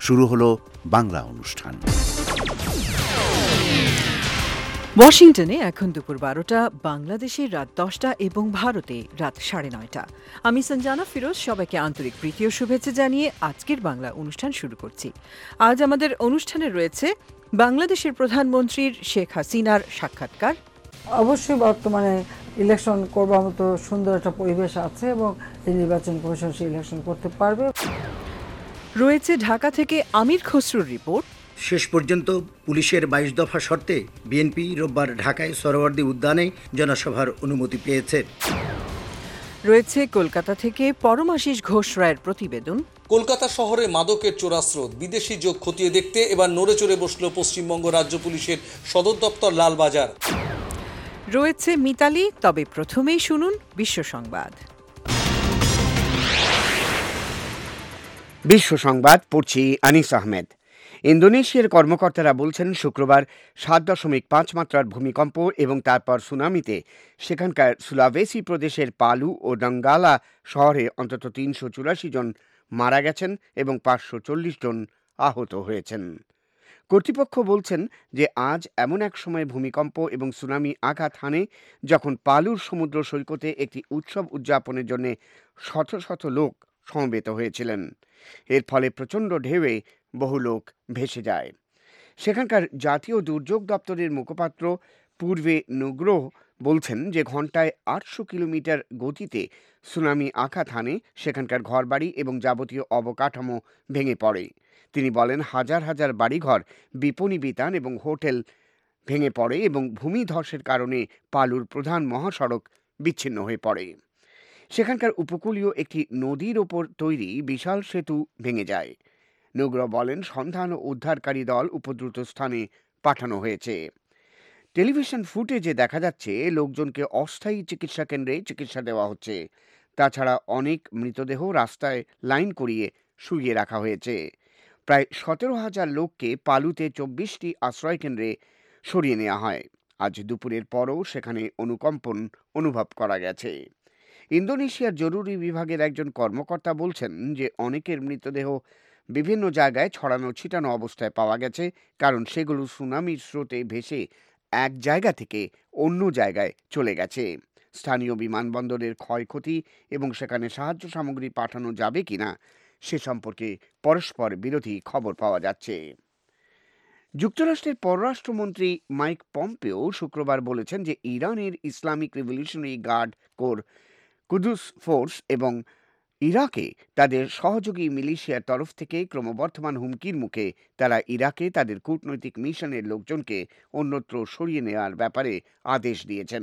শুরু হলো বাংলা অনুষ্ঠান। ওয়াশিংটনে এখন দুপুর 12টা, বাংলাদেশে রাত 10টা এবং ভারতে রাত 9:30। আমি সঞ্জানা ফিরোজ সবাইকে আন্তরিক প্রীতি ও শুভেচ্ছা জানিয়ে আজকের বাংলা অনুষ্ঠান শুরু করছি। আজ আমাদের অনুষ্ঠানে রয়েছে বাংলাদেশের প্রধানমন্ত্রীর শেখ হাসিনার সাক্ষাৎকার। অবশ্যই বর্তমানে ইলেকশন করবার মতো সুন্দর একটা পরিবেশ আছে এবং এই নির্বাচন কমিশন সেই ইলেকশন করতে পারবে। রয়েছে ঢাকা থেকে আমির খসরুর রিপোর্ট। শেষ পর্যন্ত পুলিশের 22 দফা শর্তে বিএনপি রোববার ঢাকায় সোহরাওয়ার্দী উদ্যানে জনসভার অনুমতি পেয়েছে। রয়েছে কলকাতা থেকে পরমাশিস ঘোষ রায়ের প্রতিবেদন। কলকাতা শহরে মাদকের চোরাস্রোত, বিদেশি যোগ খতিয়ে দেখতে এবার নড়ে চড়ে বসল পশ্চিমবঙ্গ রাজ্য পুলিশের সদর দপ্তর লালবাজার। রয়েছে মিতালি, তবে প্রথমেই শুনুন বিশ্ব সংবাদ। বিশ্ব সংবাদ পড়ছি আনিস আহমেদ। ইন্দোনেশিয়ার কর্মকর্তারা বলছেন শুক্রবার 7.5 মাত্রার ভূমিকম্প এবং তারপর সুনামিতে সেখানকার সুলাভেসি প্রদেশের পালু ও ডাঙ্গালা শহরে অন্তত 384 জন মারা গেছেন এবং 540 জন আহত হয়েছেন। কর্তৃপক্ষ বলছেন যে আজ এমন এক সময় ভূমিকম্প এবং সুনামি আঘাত হানে যখন পালুর সমুদ্র সৈকতে একটি উৎসব উদযাপনের জন্য শত শত লোক সমবেত হয়েছিলেন। এর ফলে প্রচণ্ড ঢেউয়ে বহু লোক ভেসে যায়। সেখানকার জাতীয় দুর্যোগ দপ্তরের মুখপাত্র পূর্বে নুগ্রোহ বলছেন যে ঘন্টায় 800 কিলোমিটার গতিতে সুনামি আঘাত হানে সেখানকার ঘরবাড়ি এবং যাবতীয় অবকাঠামো ভেঙে পড়ে। তিনি বলেন হাজার হাজার বাড়িঘর, বিপণী বিতান এবং হোটেল ভেঙে পড়ে এবং ভূমিধসের কারণে পালুর প্রধান মহাসড়ক বিচ্ছিন্ন হয়ে পড়ে। সেখানকার উপকূলীয় একটি নদীর ওপর তৈরি বিশাল সেতু ভেঙে যায়। নুগ্রোহ বলেন সন্ধান ও উদ্ধারকারী দল উপদ্রুত স্থানে পাঠানো হয়েছে। টেলিভিশন ফুটেজে দেখা যাচ্ছে লোকজনকে অস্থায়ী চিকিৎসা কেন্দ্রে চিকিৎসা দেওয়া হচ্ছে। তাছাড়া অনেক মৃতদেহ রাস্তায় লাইন করিয়ে শুইয়ে রাখা হয়েছে। প্রায় 17,000 লোককে পালুতে 24টি আশ্রয় কেন্দ্রে সরিয়ে নেওয়া হয়। আজ দুপুরের পরও সেখানে অনুকম্পন অনুভব করা গেছে। ইন্দোনেশিয়ার জরুরি বিভাগের একজন কর্মকর্তা বলছেন যে অনেকের মৃতদেহ বিভিন্ন জায়গায় ছড়ানো ছিটানো অবস্থায় পাওয়া গেছে, কারণ সেগুলো সুনামির স্রোতে ভেসে এক জায়গা থেকে অন্য জায়গায় চলে গেছে। স্থানীয় বিমানবন্দরের ক্ষয়ক্ষতি এবং সেখানে সাহায্য সামগ্রী পাঠানো যাবে কিনা সে সম্পর্কে পরস্পর বিরোধী খবর পাওয়া যাচ্ছে। যুক্তরাষ্ট্রের পররাষ্ট্রমন্ত্রী মাইক পম্পেও শুক্রবার বলেছেন যে ইরানের Islamic revolutionary guard corps Quds force এবং ইরাকে তাদের সহযোগী মিলিশিয়ার তরফ থেকে ক্রমবর্ধমান হুমকির মুখে তারা ইরাকে তাদের কূটনৈতিক মিশনের লোকজনকে অন্যত্র সরিয়ে নেওয়ার ব্যাপারে আদেশ দিয়েছেন।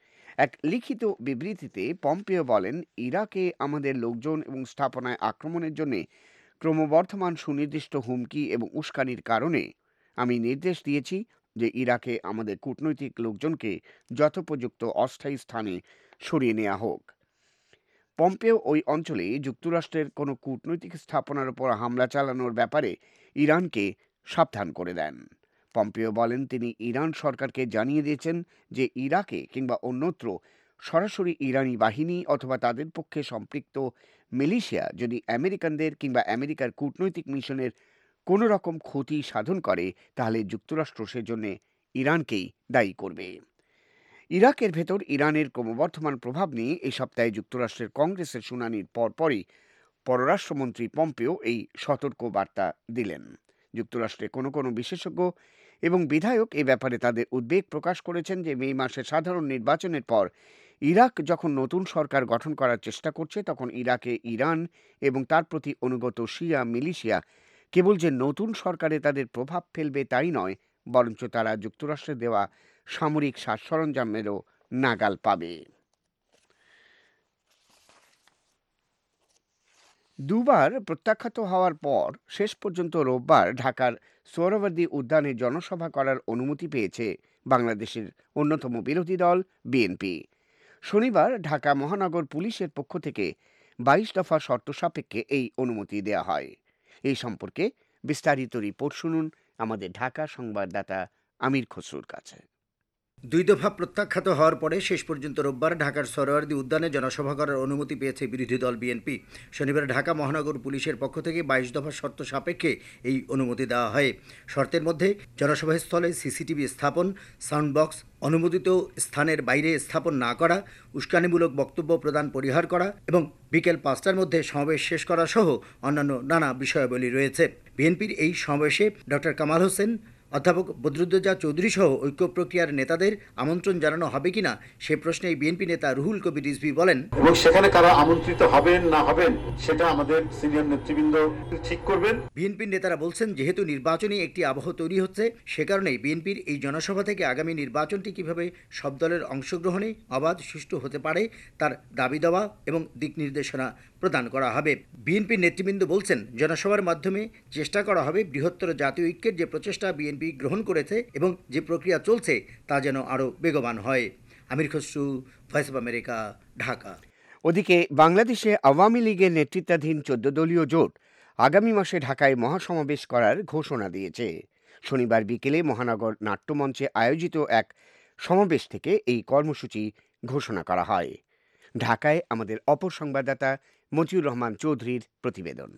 এক লিখিত বিবৃতিতে পম্পেও বলেন, ইরাকে আমাদের লোকজন এবং স্থাপনায় আক্রমণের জন্য ক্রমবর্ধমান সুনির্দিষ্ট হুমকি এবং উস্কানির কারণে আমি নির্দেশ দিয়েছি যে ইরাকে আমাদের কূটনৈতিক লোকজনকে যথোপযুক্ত অস্থায়ী স্থানে সরিয়ে নেওয়া হোক। পম্পেও ওই অঞ্চলে যুক্তরাষ্ট্রের কোনো কূটনৈতিক স্থাপনার উপর হামলা চালানোর ব্যাপারে ইরানকে সাবধান করে দেন। পম্পেও বলেন তিনি ইরান সরকারকে জানিয়ে দিয়েছেন যে ইরাকে কিংবা অন্যত্র সরাসরি ইরানি বাহিনী অথবা তাদের পক্ষে সম্পৃক্ত মিলিশিয়া যদি আমেরিকানদের কিংবা আমেরিকার কূটনৈতিক মিশনের কোনো রকম ক্ষতি সাধন করে তাহলে যুক্তরাষ্ট্র সেজন্য ইরানকেই দায়ী করবে। ইরাকের ভেতর ইরানের ক্রমবর্ধমান প্রভাব নিয়ে এই সপ্তাহে যুক্তরাষ্ট্রের কংগ্রেসের শুনানির পরপরই পররাষ্ট্রমন্ত্রী পম্পেও এই সতর্ক বার্তা দিলেন। যুক্তরাষ্ট্রে কোনো কোনো বিশেষজ্ঞ এবং বিধায়ক এ ব্যাপারে তাদের উদ্বেগ প্রকাশ করেছেন যে মে মাসে সাধারণ নির্বাচনের পর ইরাক যখন নতুন সরকার গঠন করার চেষ্টা করছে তখন ইরাকে ইরান এবং তার প্রতি অনুগত শিয়া মিলিশিয়া কেবল যে নতুন সরকারে তাদের প্রভাব ফেলবে তাই নয়, বরঞ্চ তারা যুক্তরাষ্ট্রে দেওয়া সামরিক সাজ সরঞ্জামেরও নাগাল পাবে। দুবার প্রত্যাখ্যাত হওয়ার পর শেষ পর্যন্ত রোববার ঢাকার সোহরাওয়ার্দী উদ্যানে জনসভা করার অনুমতি পেয়েছে বাংলাদেশের অন্যতম বিরোধী দল বিএনপি। শনিবার ঢাকা মহানগর পুলিশের পক্ষ থেকে 22 দফা শর্ত সাপেক্ষে এই অনুমতি দেওয়া হয়। এই সম্পর্কে বিস্তারিত রিপোর্ট শুনুন আমাদের ঢাকা সংবাদদাতা আমির খসরুর কাছে। দুই দফা প্রত্যাখ্যাত হওয়ার পরে শেষ পর্যন্ত রোববার ঢাকার সরোয়ার্দী উদ্যানে জনসভা করার অনুমতি পেয়েছে বিরোধী দল বিএনপি। শনিবার ঢাকা মহানগর পুলিশের পক্ষ থেকে 22 দফা শর্ত সাপেক্ষে এই অনুমতি দেওয়া হয়। শর্তের মধ্যে জনসভাস্থলে সিসিটিভি স্থাপন, সাউন্ড বক্স অনুমোদিত স্থানের বাইরে স্থাপন না করা, উস্কানিমূলক বক্তব্য প্রদান পরিহার করা এবং বিকেল 5টার মধ্যে সমাবেশ শেষ করা সহ অন্যান্য নানা বিষয়াবলী রয়েছে। বিএনপির এই সমাবেশে ডক্টর কামাল হোসেন, অধ্যাপক বদরুদ্দোজা চৌধুরী সহ ঐক্য প্রক্রিয়ার নেতাদের আমন্ত্রণ জানানো হবে কিনা সে প্রশ্নে বিএনপি নেতা রুহুল কবির রিজভী বলেন, এবং সেখানে কারা আমন্ত্রিত হবেন না হবেন সেটা আমাদের সিনিয়র নেতৃবৃন্দ ঠিক করবেন। বিএনপির নেতারা বলছেন, যেহেতু নির্বাচনী একটি আবহ তৈরি হচ্ছে, সে কারণেই বিএনপির এই জনসভা থেকে আগামী নির্বাচনটি কিভাবে সব দলের অংশগ্রহণে অবাধ সুষ্ঠু হতে পারে তার দাবি দেওয়া এবং দিক নির্দেশনা প্রদান করা হবে। বিএনপির নেতৃবৃন্দ বলছেন, জনসভার মাধ্যমে চেষ্টা করা হবে বৃহত্তর জাতীয় ঐক্যের যে প্রচেষ্টা বিএনপি গ্রহণ করেছে এবং যে প্রক্রিয়া চলছে তা যেন আরও বেগবান হয়। Amir Khasru, voice of America, Dhaka. ওদিকে বাংলাদেশে আওয়ামী লীগের নেতৃত্বাধীন 14 দলীয় জোট আগামী মাসে ঢাকায় মহাসমাবেশ করার ঘোষণা দিয়েছে। শনিবার বিকেলে মহানগর নাট্যমঞ্চে আয়োজিত এক সমাবেশ থেকে এই কর্মসূচি ঘোষণা করা হয়। ঢাকায় আমাদের অপর সংবাদদাতা মতিউর রহমান চৌধুরীর প্রতিবেদন।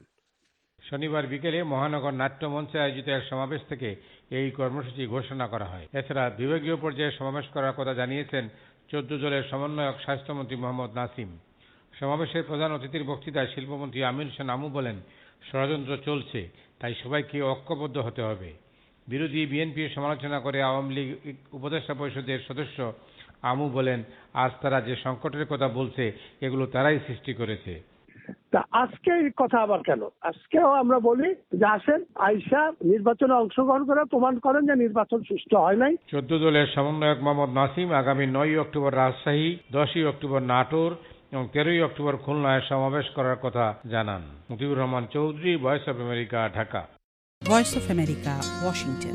শনিবার বিকেলে মহানগর নাট্যমঞ্চে আয়োজিত এক সমাবেশ থেকে এই কর্মসূচি ঘোষণা করা হয়। এছাড়া বিভাগীয় পর্যায়ে সমাবেশ করার কথা জানিয়েছেন 14 দলের সমন্বয়ক স্বাস্থ্যমন্ত্রী মোহাম্মদ নাসিম। সমাবেশের প্রধান অতিথির বক্তৃতায় শিল্পমন্ত্রী আমির হোসেন আমু বলেন, ষড়যন্ত্র চলছে, তাই সবাইকে ঐক্যবদ্ধ হতে হবে। বিরোধী বিএনপির সমালোচনা করে আওয়ামী লীগ উপদেষ্টা পরিষদের সদস্য আমু বলেন, আজ তারা যে সংকটের কথা বলছে এগুলো তারাই সৃষ্টি করেছে। তা আজকে এই কথা আবার কেন? আজকেও আমরা বলি যে আসেন, আইসা নির্বাচনে অংশগ্রহণ করে প্রমাণ করেন যে নির্বাচন সুষ্ঠু হয় নাই। 14 দলের সমন্বয়ক মোহাম্মদ নাসিম আগামী 9 অক্টোবর রাজশাহী, 10 অক্টোবর নাটোর এবং 13 অক্টোবর খুলনায় সমাবেশ করার কথা জানান। Motiur Rahman Chowdhury, voice of America, Dhaka. Voice of America, Washington.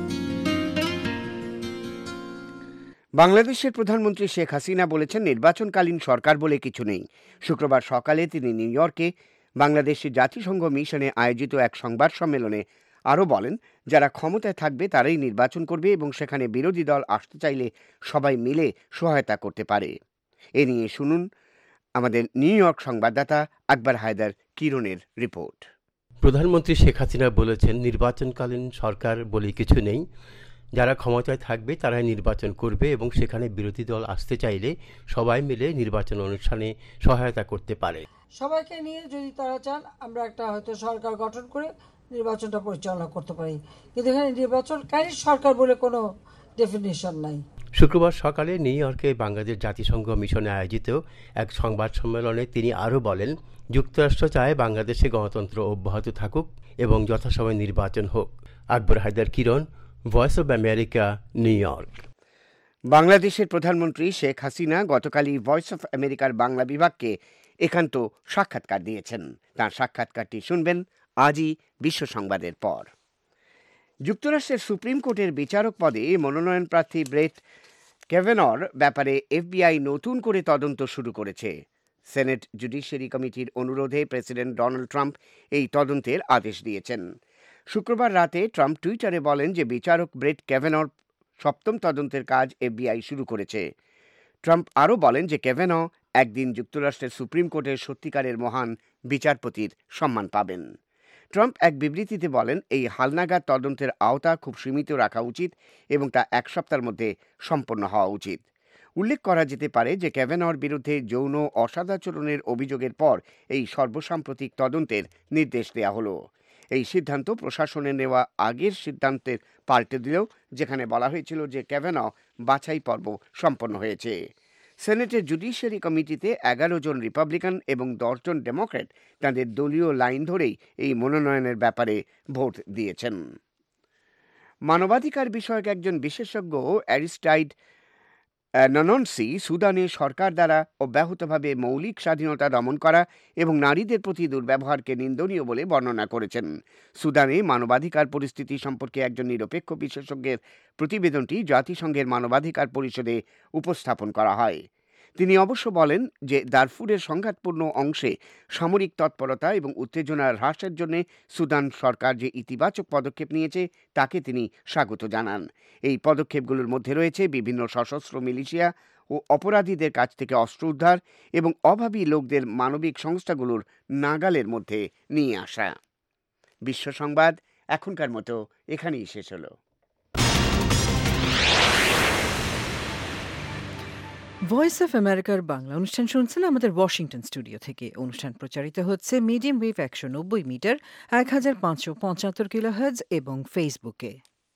বাংলাদেশের প্রধানমন্ত্রী শেখ হাসিনা বলেছেন, নির্বাচনকালীন সরকার বলে কিছু নেই। শুক্রবার সকালে তিনি নিউ ইয়র্কে বাংলাদেশের জাতিসংঘ মিশনে আয়োজিত এক সংবাদ সম্মেলনে আরও বলেন, যারা ক্ষমতায় থাকবে তারাই নির্বাচন করবে এবং সেখানে বিরোধী দল আসতে চাইলে সবাই মিলে সহায়তা করতে পারে। এ নিয়ে শুনুন আমাদের নিউ ইয়র্ক সংবাদদাতা আকবর হায়দার কিরণের রিপোর্ট। প্রধানমন্ত্রী শেখ হাসিনা বলেছেন, নির্বাচনকালীন সরকার বলে কিছু নেই। যারা ক্ষমতায় থাকবে তারাই নির্বাচন করবে এবং সেখানে বিরোধী দল আসতে চাইলে সবাই মিলে নির্বাচন অনুষ্ঠানে সহায়তা করতে পারে। সবাইকে নিয়ে যদি তারা চান, আমরা একটা হয়তো সরকার গঠন করে নির্বাচনটা পরিচালনা করতে পারি, কিন্তু এখানে নির্বাচনকারী সরকার বলে কোনো ডেফিনিশন নাই। শুক্রবার সকালে নিউ ইয়র্কে বাংলাদেশ জাতিসংঘ মিশনে আয়োজিত এক সংবাদ সম্মেলনে তিনি আরও বলেন, যুক্তরাষ্ট্র চায় বাংলাদেশে গণতন্ত্র অব্যাহত থাকুক এবং যথাসময়ে নির্বাচন হোক। Akbar Haider Kiron, voice of America, New York. বাংলাদেশের প্রধানমন্ত্রী শেখ হাসিনা গতকালই ভয়েস অফ আমেরিকার বাংলা বিভাগকে একান্ত সাক্ষাৎকার দিয়েছেন। তাঁর সাক্ষাৎকারটি শুনবেন আজই বিশ্ব সংবাদের পর। যুক্তরাষ্ট্রের সুপ্রিম কোর্টের বিচারক পদে মনোনয়ন প্রার্থী ব্রেট ক্যাভেনর ব্যাপারে এফবিআই নতুন করে তদন্ত শুরু করেছে। সেনেট জুডিশিয়ারি কমিটির অনুরোধে প্রেসিডেন্ট ডোনাল্ড ট্রাম্প এই তদন্তের আদেশ দিয়েছেন। শুক্রবার রাতে ট্রাম্প টুইটারে বলেন যে বিচারক ব্রেট ক্যাভেনর সপ্তম তদন্তের কাজ এফবিআই শুরু করেছে। ট্রাম্প আরও বলেন যে ক্যাভেন একদিন যুক্তরাষ্ট্রের সুপ্রিম কোর্টের সত্যিকারের মহান বিচারপতির সম্মান পাবেন। ট্রাম্প এক বিবৃতিতে বলেন, এই হালনাগাদ তদন্তের আওতা খুব সীমিত রাখা উচিত এবং তা 1 সপ্তাহের মধ্যে সম্পন্ন হওয়া উচিত। উল্লেখ করা যেতে পারে যে ক্যাভেনর বিরুদ্ধে যৌন অসদাচরণের অভিযোগের পর এই সর্বসাম্প্রতিক তদন্তের নির্দেশ দেওয়া হলো। এই সিদ্ধান্ত প্রশাসনের নেওয়া আগের সিদ্ধান্তের পাল্টে দিলেও, যেখানে বলা হয়েছিল যে ক্যাভেন বাছাই পর্ব সম্পন্ন হয়েছে। সেনেটের জুডিশিয়ারি কমিটিতে 11 জন রিপাবলিকান এবং 10 জন ডেমোক্র্যাট তাদের দলীয় লাইন ধরেই এই মনোনয়নের ব্যাপারে ভোট দিয়েছেন। মানবাধিকার বিষয়ক একজন বিশেষজ্ঞ অ্যারিস্টাইড নননসি সুদানে সরকার দ্বারা অব্যাহতভাবে মৌলিক স্বাধীনতা দমন করা এবং নারীদের প্রতি দুর্ব্যবহারকে নিন্দনীয় বলে বর্ণনা করেছেন। সুদানে মানবাধিকার পরিস্থিতি সম্পর্কে একজন নিরপেক্ষ বিশেষজ্ঞের প্রতিবেদনটি জাতিসংঘের মানবাধিকার পরিষদে উপস্থাপন করা হয়। তিনি অবশ্য বলেন যে দারফুরের সংঘাতপূর্ণ অংশে সামরিক তৎপরতা এবং উত্তেজনা হ্রাসের জন্য সুদান সরকার যে ইতিবাচক পদক্ষেপ নিয়েছে তাকে তিনি স্বাগত জানান। এই পদক্ষেপগুলোর মধ্যে রয়েছে বিভিন্ন সশস্ত্র মিলিশিয়া ও অপরাধীদের কাছ থেকে অস্ত্র উদ্ধার এবং অভাবী লোকদের মানবিক সংস্থাগুলোর নাগালের মধ্যে নিয়ে আসা। বিশ্ব সংবাদ এখনকার মতো এখানেই শেষ হলো। ভয়েস অফ আমেরিকার বাংলা অনুষ্ঠান শুনছেন আমাদের ওয়াশিংটন স্টুডিও থেকে। অনুষ্ঠান প্রচারিত হচ্ছে মিডিয়াম ওয়েভ 190 মিটার 1575 কিলোহার্টজ এবং ফেসবুকে।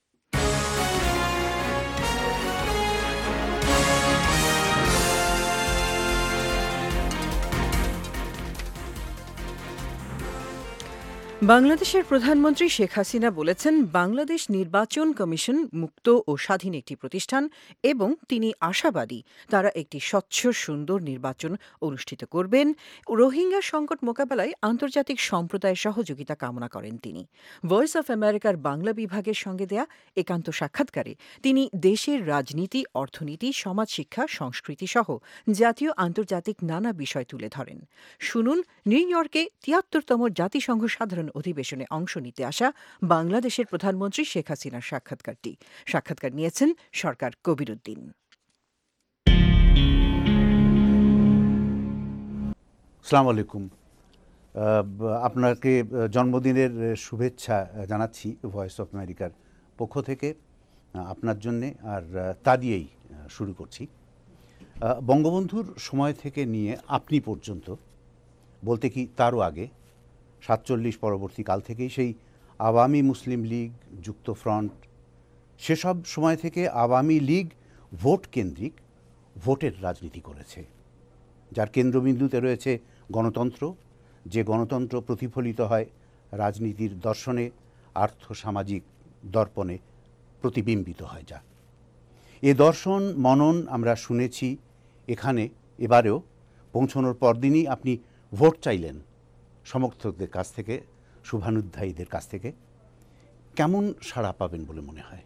বাংলাদেশের প্রধানমন্ত্রী শেখ হাসিনা বলেছেন, বাংলাদেশ নির্বাচন কমিশন মুক্ত ও স্বাধীন একটি প্রতিষ্ঠান এবং তিনি আশাবাদী তারা একটি স্বচ্ছ সুন্দর নির্বাচন অনুষ্ঠিত করবেন। রোহিঙ্গা সংকট মোকাবেলায় আন্তর্জাতিক সম্প্রদায়ের সহযোগিতা কামনা করেন তিনি। ভয়েস অফ আমেরিকার বাংলা বিভাগের সঙ্গে দেয়া একান্ত সাক্ষাৎকারে তিনি দেশের রাজনীতি, অর্থনীতি, সমাজ শিক্ষা, সংস্কৃতি সহ জাতীয় আন্তর্জাতিক নানা বিষয় তুলে ধরেন। শুনুন নিউ ইয়র্কে ৭৩তম জাতিসংঘ সাধারণ অধিবেশনে অংশ নিতে আসা বাংলাদেশের প্রধানমন্ত্রী শেখ হাসিনার সাক্ষাৎকার নিয়েছেন সরকার কবির উদ্দিন। আসসালামু আলাইকুম। আপনাকে জন্মদিনের শুভেচ্ছা জানাচ্ছি ভয়েস অফ আমেরিকার পক্ষ থেকে আপনার জন্যে, আর তা দিয়েই শুরু করছি। বঙ্গবন্ধুর সময় থেকে নিয়ে আপনি পর্যন্ত, বলতে কি তারও আগে ৪৭ পরবর্তীকাল থেকেই সেই আওয়ামী মুসলিম লীগ, যুক্তফ্রন্ট, সেসব সময় থেকে আওয়ামী লীগ ভোট কেন্দ্রিক ভোটের রাজনীতি করেছে, যার কেন্দ্রবিন্দুতে রয়েছে গণতন্ত্র, যে গণতন্ত্র প্রতিফলিত হয় রাজনীতির দর্শনে, আর্থসামাজিক দর্পণে প্রতিবিম্বিত হয়। যা এ দর্শন মনন আমরা শুনেছি এখানে। এবারেও পৌঁছানোর পরদিনই আপনি ভোট চাইলেন সমর্থকদের কাছ থেকে, শুভানুধ্যায়ীদের কাছ থেকে। কেমন সাড়া পাবেন বলে মনে হয়?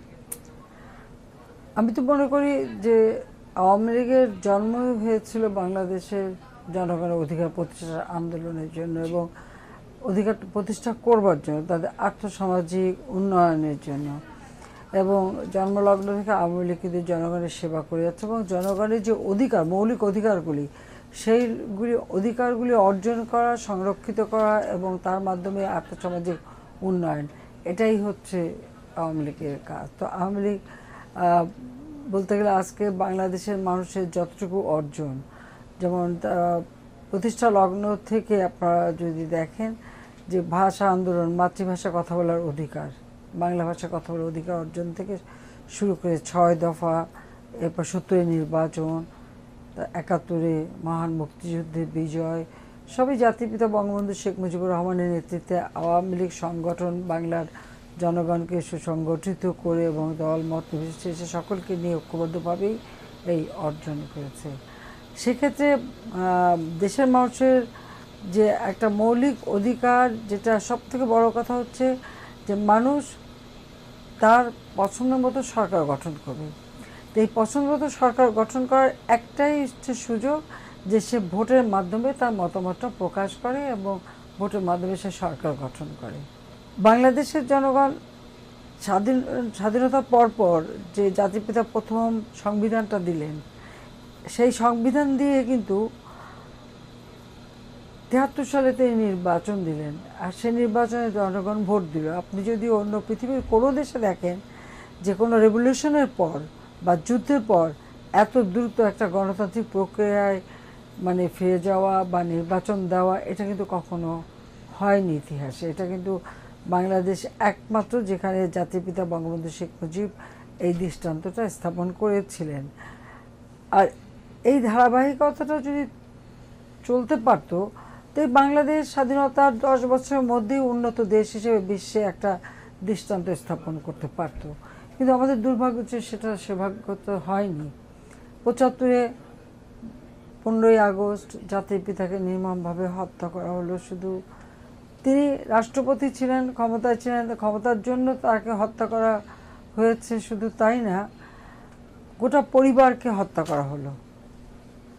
আমি তো মনে করি যে আওয়ামী লীগের জন্মই হয়েছিল বাংলাদেশের জনগণের অধিকার প্রতিষ্ঠার আন্দোলনের জন্য এবং অধিকার প্রতিষ্ঠা করবার জন্য, তাদের আর্থসামাজিক উন্নয়নের জন্য। এবং জন্মলগ্ন থেকে আওয়ামী লীগ কিন্তু জনগণের সেবা করে যাচ্ছে এবং জনগণের যে অধিকার, মৌলিক অধিকারগুলি, সেইগুলি অধিকারগুলি অর্জন করা, সংরক্ষিত করা এবং তার মাধ্যমে আর্থসামাজিক উন্নয়ন, এটাই হচ্ছে আওয়ামী লীগের কাজ। তো আওয়ামী লীগ বলতে গেলে আজকে বাংলাদেশের মানুষের যতটুকু অর্জন, যেমন প্রতিষ্ঠা লগ্ন থেকে আপনারা যদি দেখেন যে ভাষা আন্দোলন, মাতৃভাষা কথা বলার অধিকার, বাংলা ভাষা কথা বলার অধিকার অর্জন থেকে শুরু করে ৬ দফা, এরপর ৭০ নির্বাচন, ৭১ মহান মুক্তিযুদ্ধের বিজয়, সবই জাতিপিতা বঙ্গবন্ধু শেখ মুজিবুর রহমানের নেতৃত্বে আওয়ামী লীগ সংগঠন বাংলার জনগণকে সুসংগঠিত করে এবং দল মত নির্বিশেষে সকলকে নিয়ে ঐক্যবদ্ধভাবেই এই অর্জন করেছে। সেক্ষেত্রে দেশের মানুষের যে একটা মৌলিক অধিকার, যেটা সবথেকে বড় কথা হচ্ছে যে মানুষ তার পছন্দ মতো সরকার গঠন করবে। তো এই পছন্দ মতো সরকার গঠন করার একটাই হচ্ছে সুযোগ যে সে ভোটের মাধ্যমে তার মতামতটা প্রকাশ করে এবং ভোটের মাধ্যমে সে সরকার গঠন করে। বাংলাদেশের জনগণ স্বাধীনতার পরপর যে জাতিপিতা প্রথম সংবিধানটা দিলেন, সেই সংবিধান দিয়ে কিন্তু ৭৩ সালে তিনি নির্বাচন দিলেন, আর সেই নির্বাচনে জনগণ ভোট দিল। আপনি যদি অন্য পৃথিবীর কোনো দেশে দেখেন যে কোনো রেভলিউশনের পর বা যুদ্ধের পর এত দ্রুত একটা গণতান্ত্রিক প্রক্রিয়ায় মানে ফিরে যাওয়া বা নির্বাচন দেওয়া, এটা কিন্তু কখনো হয়নি ইতিহাসে। এটা কিন্তু বাংলাদেশ একমাত্র যেখানে জাতির পিতা বঙ্গবন্ধু শেখ মুজিব এই দৃষ্টান্তটা স্থাপন করেছিলেন। আর এই ধারাবাহিকতাটা যদি চলতে পারত, তো বাংলাদেশ স্বাধীনতার 10 বছরের মধ্যেই উন্নত দেশ হিসেবে বিশ্বে একটা দৃষ্টান্ত স্থাপন করতে পারত। কিন্তু আমাদের দুর্ভাগ্য যে সেটা সেভাগ্য তো হয়নি। ৭৫-এ 15ই আগস্ট জাতির পিতাকে নির্মমভাবে হত্যা করা হলো। শুধু তিনি রাষ্ট্রপতি ছিলেন, ক্ষমতায় ছিলেন, ক্ষমতার জন্য তাকে হত্যা করা হয়েছে, শুধু তাই না, গোটা পরিবারকে হত্যা করা হলো।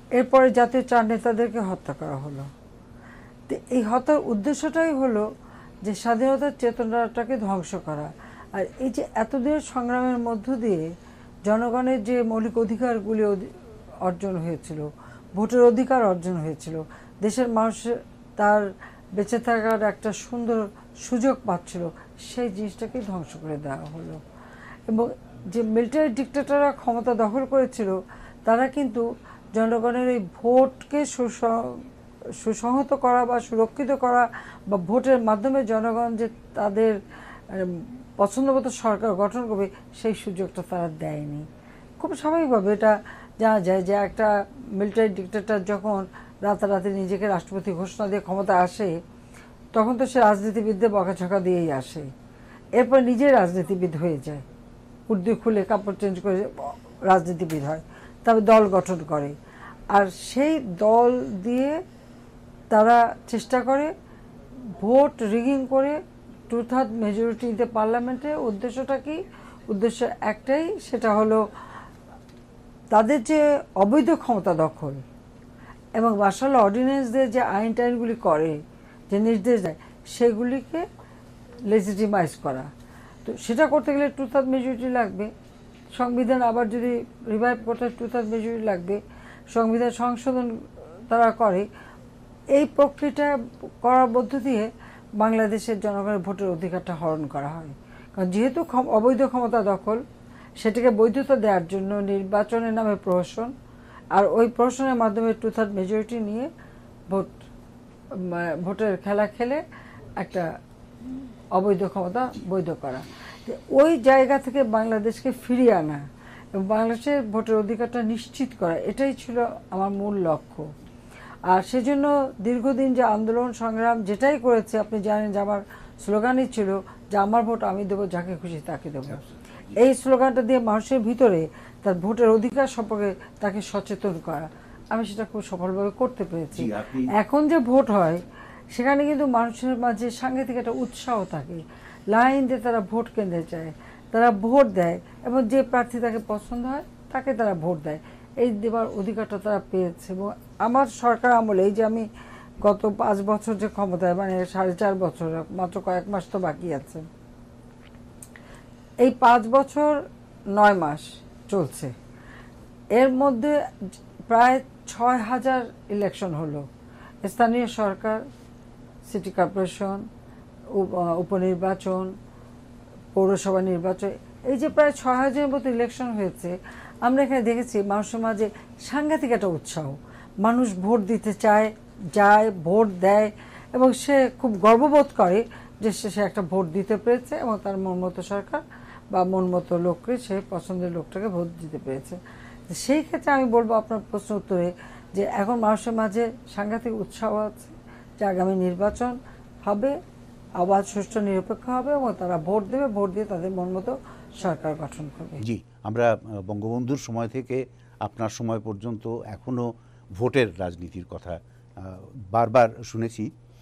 এরপরে জাতীয় 4 নেতাদেরকে হত্যা করা হলো। তো এই হত্যার উদ্দেশ্যটাই হলো যে স্বাধীনতার চেতনাটাকে ধ্বংস করা। আর এই যে এতদিনের সংগ্রামের মধ্য দিয়ে জনগণের যে মৌলিক অধিকারগুলি অর্জন হয়েছিল, ভোটের অধিকার অর্জন হয়েছিল, দেশের মানুষ তার বেঁচে থাকার একটা সুন্দর সুযোগ পাচ্ছিল, সেই জিনিসটাকে ধ্বংস করে দেওয়া হলো। এবং যে মিলিটারি ডিক্টেটররা ক্ষমতা দখল করেছিল, তারা কিন্তু জনগণের এই ভোটকে সুসংহত করা বা সুরক্ষিত করা বা ভোটের মাধ্যমে জনগণ যে তাদের পছন্দমতো সরকার গঠন করবে, সেই সুযোগটা তারা দেয়নি। খুব স্বাভাবিকভাবে এটা জানা যায় যে একটা মিলিটারি ডিক্টেটর যখন রাতারাতি নিজেকে রাষ্ট্রপতি ঘোষণা দিয়ে ক্ষমতা আসে, তখন তো সে রাজনীতিবিদদের বকাঝকা দিয়েই আসে, এরপর নিজে রাজনীতিবিদ হয়ে যায়, উর্দু খুলে কাপড় চেঞ্জ করে রাজনীতিবিদ হয়, তবে দল গঠন করে। আর সেই দল দিয়ে তারা চেষ্টা করে ভোট রিগিং করে 2/3 মেজরিটিতে পার্লামেন্টে। উদ্দেশ্যটা কি? উদ্দেশ্য একটাই, সেটা হলো তাদের যে অবৈধ ক্ষমতা দখল এবং মার্শাল অর্ডিন্যান্স দিয়ে যে আইন টাইনগুলি করে, যে নির্দেশ দেয়, সেগুলিকে লেজিটিমাইজ করা। তো সেটা করতে গেলে 2/3 মেজরিটি লাগবে। সংবিধান আবার যদি রিভাইভ করতে 2/3 মেজরিটি লাগবে। সংবিধান সংশোধন তারা করে। এই প্রক্রিয়াটা করার মধ্য দিয়ে বাংলাদেশের জনগণের ভোটের অধিকারটা হরণ করা হয়। কারণ যেহেতু অবৈধ ক্ষমতা দখল, সেটাকে বৈধতা দেওয়ার জন্য নির্বাচনের নামে প্রহসন, আর ওই প্রহসনের মাধ্যমে 2/3 মেজরিটি নিয়ে ভোটের খেলা খেলে একটা অবৈধ ক্ষমতা বৈধ করা। ওই জায়গা থেকে বাংলাদেশকে ফিরিয়ে আনা এবং বাংলাদেশের ভোটের অধিকারটা নিশ্চিত করা, এটাই ছিল আমার মূল লক্ষ্য। আর সেজন্য দীর্ঘদিন যে আন্দোলন সংগ্রাম যেটাই করেছে, আপনি জানেন যে আমার স্লোগানই ছিল যে আমার ভোট আমি দেবো, যাকে খুশি তাকে দেবো। এই স্লোগানটা দিয়ে মানুষের ভিতরে তার ভোটের অধিকার সম্পর্কে তাকে সচেতন করা, আমি সেটা খুব সফলভাবে করতে পেরেছি। এখন যে ভোট হয়, সেখানে কিন্তু মানুষের মাঝে সাংঘাতিক একটা উৎসাহ থাকে, লাইন দিয়ে তারা ভোট কেন্দ্রে যায়, তারা ভোট দেয় এবং যে প্রার্থী তাকে পছন্দ হয় তাকে তারা ভোট দেয়। এই দেওয়ার অধিকারটা তারা পেয়েছে। এবং আমার সরকার আমলে, এই যে আমি গত 5 বছর যে ক্ষমতায়, মানে 4.5 বছর, মাত্র কয়েক মাস তো বাকি আছে, এই 5 বছর 9 মাস চলছে, এর মধ্যে প্রায় 6,000 ইলেকশন হলো। স্থানীয় সরকার, সিটি কর্পোরেশন, উপনির্বাচন, পৌরসভা নির্বাচন, এই যে প্রায় 6,000-এর মতো ইলেকশন হয়েছে। আমরা এখানে দেখেছি মানুষের মাঝে সাংঘাতিক একটা উৎসাহ, মানুষ ভোট দিতে চায়, যায়, ভোট দেয় এবং সে খুব গর্ববোধ করে যে সে একটা ভোট দিতে পেরেছে এবং তার মন মতো সরকার বা মন মতো লোককে, সে পছন্দের লোকটাকে ভোট দিতে পেরেছে। সেই ক্ষেত্রে আমি বলবো আপনার প্রশ্ন উত্তরে যে এখন মানুষের মাঝে সাংঘাতিক উৎসাহ আছে যে আগামী নির্বাচন হবে, আবার সুষ্ঠু নিরপেক্ষ হবে এবং তারা ভোট দেবে, ভোট দিয়ে তাদের মন মতো সরকার গঠন করবে। জি, আমরা বঙ্গবন্ধুর সময় থেকে আপনার সময় পর্যন্ত এখনো ভোটের রাজনীতির কথা বারবার শুনেছি।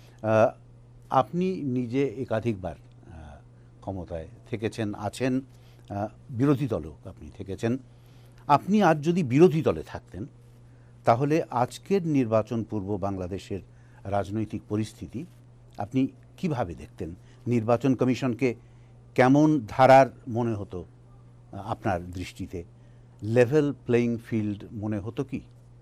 আপনি নিজে একাধিকবার ক্ষমতায় থেকেছেন, আছেন, বিরোধী দলও আপনি থেকেছেন। আপনি আজ যদি বিরোধী দলে থাকতেন, তাহলে আজকের নির্বাচন পূর্ব বাংলাদেশের রাজনৈতিক পরিস্থিতি আপনি কিভাবে দেখতেন? নির্বাচন কমিশনকে কেমন ধারার মনে হতো আপনার দৃষ্টিতে? লেভেল প্লেইং ফিল্ড মনে হতো কি?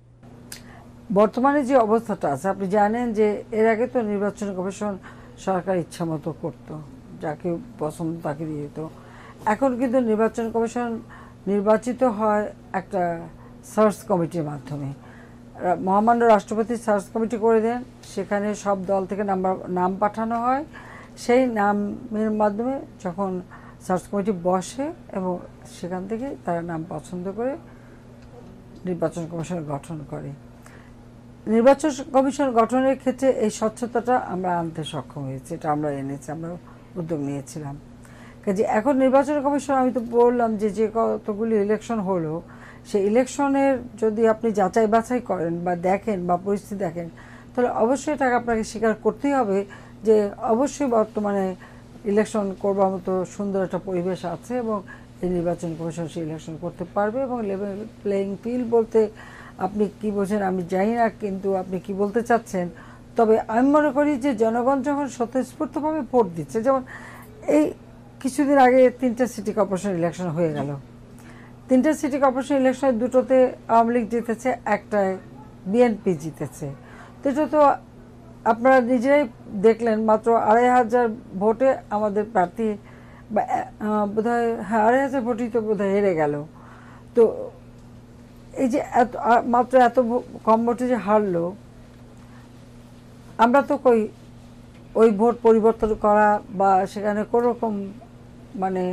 বর্তমানে যে অবস্থাটা আছে, আপনি জানেন যে এর আগে তো নির্বাচন কমিশন সরকার ইচ্ছা মতো করতো, যাকে পছন্দ তাকে দিয়ে দিত। এখন কিন্তু নির্বাচন কমিশন নির্বাচিত হয় একটা সার্চ কমিটির মাধ্যমে। মহামান্য রাষ্ট্রপতি সার্চ কমিটি করে দেন, সেখানে সব দল থেকে নাম পাঠানো হয়। সেই নামের মাধ্যমে যখন সার্চ কমিটি বসে এবং সেখান থেকে তারা নাম পছন্দ করে নির্বাচন কমিশন গঠন করে। নির্বাচন কমিশন গঠনের ক্ষেত্রে এই স্বচ্ছতাটা আমরা আনতে সক্ষম হয়েছি, এটা আমরা এনেছি, আমরা উদ্যোগ নিয়েছিলাম। কাজে এখন নির্বাচন কমিশন, আমি তো বললাম যে কতগুলি ইলেকশন হলো, সেই ইলেকশনের যদি আপনি যাচাই বাছাই করেন বা দেখেন বা পরিস্থিতি দেখেন, তাহলে অবশ্যই এটাকে আপনাকে স্বীকার করতেই হবে যে অবশ্যই বর্তমানে ইলেকশন করবার মতো সুন্দর একটা পরিবেশ আছে এবং এই নির্বাচন কমিশন সেই ইলেকশন করতে পারবে। এবং লেভেল প্লেইং ফিল্ড বলতে আপনি কি বোঝেন আমি জানি না, কিন্তু আপনি কি বলতে চাচ্ছেন। তবে আমি মনে করি যে জনগণ যখন স্বতঃস্ফূর্তভাবে ভোট দিচ্ছে, যেমন এই কিছুদিন আগে 3টা সিটি কর্পোরেশন ইলেকশন হয়ে গেল। 3টা সিটি কর্পোরেশন ইলেকশনে 2টোতে আওয়ামী লীগ জিতেছে, একটায় বিএনপি জিতেছে। তো এটা তো আপনারা নিজেরাই দেখলেন, মাত্র 2,500 ভোটে আমাদের প্রার্থী বোধহয় 2,500 ভোটই তো বোধহয় হেরে গেল। তো এই যে মাত্র এত কম ভোটে যে হারলো, আমরা তো ওই ভোট পরিবর্তন করা বা সেখানে কোনো রকম মানে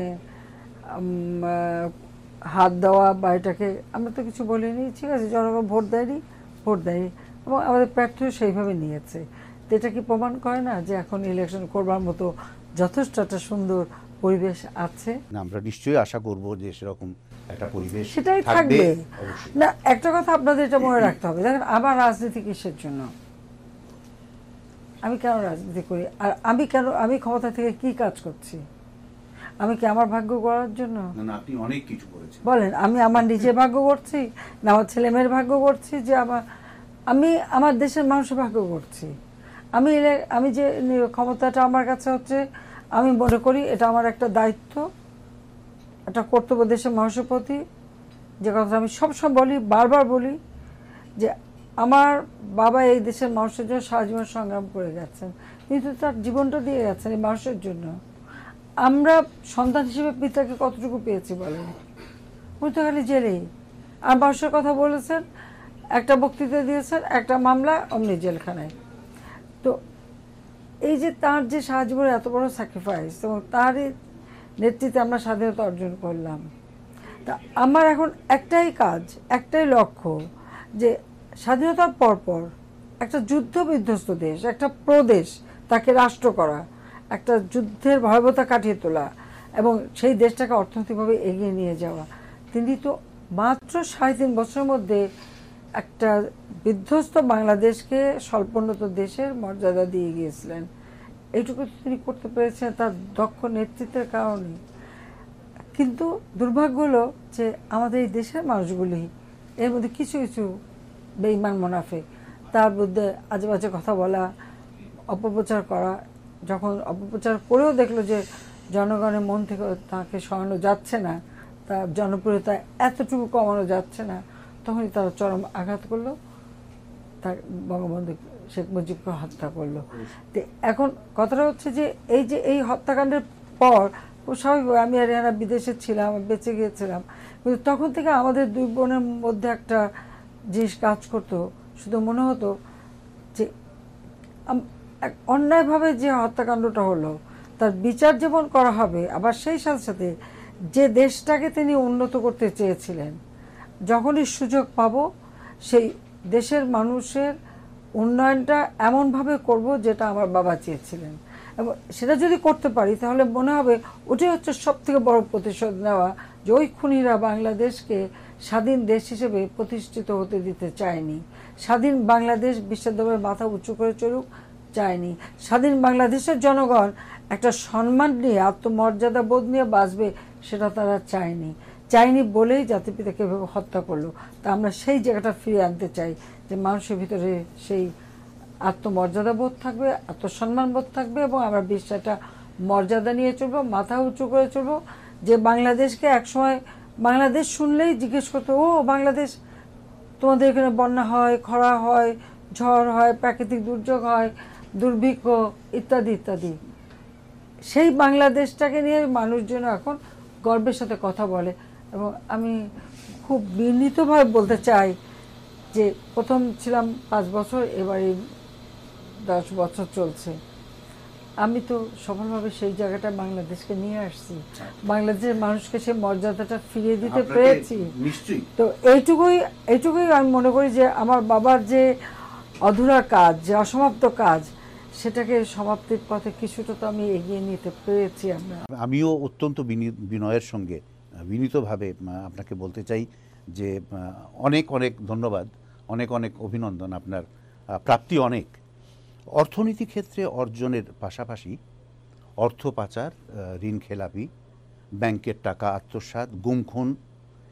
হাত দেওয়া বা এটাকে আমরা তো কিছু বলিনি। ঠিক আছে, জনগণ ভোট দেয়নি এবং আমাদের প্রার্থীও সেইভাবে নিয়েছে। তো এটা কি প্রমাণ করে না যে এখন ইলেকশন করবার মতো যথেষ্ট একটা সুন্দর পরিবেশ আছে? আমরা নিশ্চয়ই আশা করব যে সেরকম একটা পরিবেশ সেটাই থাকবে। না, একটা কথা আপনাদের এটা মনে রাখতে হবে, দেখেন আমার রাজনীতি কিসের জন্য, আমি কেন রাজনীতি করি, আর আমি ক্ষমতা থেকে কি কাজ করছি? আমি কি আমার ভাগ্য গড়ার জন্য? না, আপনি অনেক কিছু করেছেন। বলেন, আমি আমার নিজের ভাগ্য করছি না আমার ছেলে মেয়ের ভাগ্য করছি, যে আমি আমার দেশের মানুষের ভাগ্য করছি? আমি যে ক্ষমতাটা আমার কাছে হচ্ছে, আমি মনে করি এটা আমার একটা দায়িত্ব, একটা কর্তব্য দেশের মানুষের প্রতি। যে কথা আমি সবসময় বলি, বারবার বলি, যে আমার বাবা এই দেশের মানুষের জন্য সারা জীবন সংগ্রাম করে গেছেন, কিন্তু তার জীবনটা দিয়ে গেছেন এই মানুষের জন্য। আমরা সন্তান হিসেবে পিতাকে কতটুকু পেয়েছি বলেন? উনি তো খালি জেলেই। আর মানুষের কথা বলেছেন, একটা বক্তৃতা দিয়েছেন, একটা মামলা, অমনি জেলখানায়। তো এই যে তার যে সারা জীবনের এত বড় স্যাক্রিফাইস, এবং তারই নেতৃত্বে আমরা স্বাধীনতা অর্জন করলাম। তা আমার এখন একটাই কাজ, একটাই লক্ষ্য, যে স্বাধীনতার পরপর একটা যুদ্ধ বিধ্বস্ত দেশ, একটা প্রদেশ, তাকে রাষ্ট্র করা, একটা যুদ্ধের ভয়াবহতা কাটিয়ে তোলা এবং সেই দেশটাকে অর্থনৈতিকভাবে এগিয়ে নিয়ে যাওয়া। তিনি তো মাত্র 3.5 বছরের মধ্যে একটা বিধ্বস্ত বাংলাদেশকে স্বল্পোন্নত দেশের মর্যাদা দিয়ে গিয়েছিলেন। এইটুকু তিনি করতে পেরেছেন তার দক্ষ নেতৃত্বের কারণে। কিন্তু দুর্ভাগ্য হলো যে আমাদের এই দেশের মানুষগুলি এর মধ্যে কিছু কিছু বেঈমান মুনাফিক, তার মধ্যে আজে বাজে কথা বলা, অপপ্রচার করা। যখন অপপ্রচার করেও দেখলো যে জনগণের মন থেকে তাকে সরানো যাচ্ছে না, তার জনপ্রিয়তা এতটুকু কমানো যাচ্ছে না, তখনই তারা চরম আঘাত করলো, তার বঙ্গবন্ধু শেখ মুজিবকে হত্যা করলো। তো এখন কথাটা হচ্ছে যে এই হত্যাকাণ্ডের পর স্বাভাবিক, আমি আর এরা বিদেশে ছিলাম, বেঁচে গিয়েছিলাম, কিন্তু তখন থেকে আমাদের দুই বোনের মধ্যে একটা জিনিস কাজ করতো, শুধু মনে হতো যে অন্যায়ভাবে যে হত্যাকাণ্ডটা হলো তার বিচার যেমন করা হবে, আবার সেই সাথে সাথে যে দেশটাকে তিনি উন্নত করতে চেয়েছিলেন, যখনই সুযোগ পাবো সেই দেশের মানুষের উন্নয়নটা এমনভাবে করব যেটা আমার বাবা চেয়েছিলেন। এবং সেটা যদি করতে পারি তাহলে মনে হবে ওটাই হচ্ছে সবথেকে বড় প্রতিশোধ নেওয়া, যে ওই খুনিরা বাংলাদেশকে স্বাধীন দেশ হিসেবে প্রতিষ্ঠিত হতে দিতে চায়নি। স্বাধীন বাংলাদেশ বিশ্বের দরবারে মাথা উঁচু করে চলুক চায়নি। স্বাধীন বাংলাদেশের জনগণ একটা সম্মান নিয়ে, আত্মমর্যাদা বোধ নিয়ে বাঁচবে, সেটা তারা চায়নি বলেই জাতিপিতাকে এভাবে হত্যা করলো। তা আমরা সেই জায়গাটা ফিরিয়ে আনতে চাই, যে মানুষের ভিতরে সেই আত্মমর্যাদা বোধ থাকবে, আত্মসম্মান বোধ থাকবে, এবং আমরা বিশ্বাসটা মর্যাদা নিয়ে চলবো, মাথা উঁচু করে চলবো। যে বাংলাদেশকে একসময় বাংলাদেশ শুনলেই জিজ্ঞেস করতো, ও বাংলাদেশ, তোমাদের এখানে বন্যা হয়, খরা হয়, ঝড় হয়, প্রাকৃতিক দুর্যোগ হয়, দুর্ভিক্ষ ইত্যাদি ইত্যাদি। সেই বাংলাদেশটাকে নিয়ে মানুষজন এখন গর্বের সাথে কথা বলে। এবং আমি খুব বিনীতভাবে বলতে চাই যে প্রথম ছিলাম 5 বছর, এবারে 10 বছর চলছে। আমি তো সফলভাবে সেই জায়গাটা বাংলাদেশকে নিয়ে আসছি, বাংলাদেশের মানুষকে সেই মর্যাদাটা ফিরিয়ে দিতে পেরেছি। তো এইটুকুই আমি মনে করি যে আমার বাবার যে অধুরা কাজ, যে অসমাপ্ত কাজ, সেটাকে সমাপ্তির পথে কিছুটা তো আমি এগিয়ে নিতে পেরেছি। আমিও অত্যন্ত বিনয়ের সঙ্গে বিনীতভাবে আপনাকে বলতে চাই যে অনেক অনেক ধন্যবাদ, অনেক অনেক অভিনন্দন। আপনার প্রাপ্তি অনেক। অর্থনীতি ক্ষেত্রে অর্জনের পাশাপাশি অর্থ পাচার, ঋণ খেলাপি, ব্যাংকের টাকা আত্মসাৎ, গুম খুন,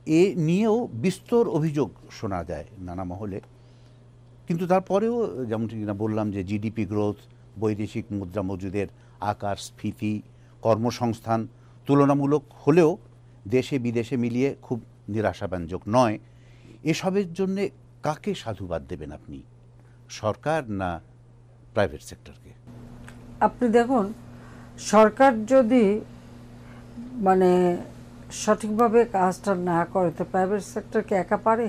এ নিয়েও বিস্তর অভিযোগ শোনা যায় নানা মহলে। কিন্তু তারপরেও যেমনটি কিনা বললাম যে জিডিপি গ্রোথ, বৈদেশিক মুদ্রা মজুদের আকার, স্ফীতি, কর্মসংস্থান তুলনামূলক হলেও দেশে বিদেশে মিলিয়ে খুব নিরাশাব্যঞ্জক নয়। এসবের জন্যে কাকে সাধুবাদ দেবেন আপনি, সরকার না প্রাইভেট সেক্টরকে? আপনি দেখুন, সরকার যদি মানে সঠিকভাবে কাজটা না করে তো প্রাইভেট সেক্টরকে একা পারে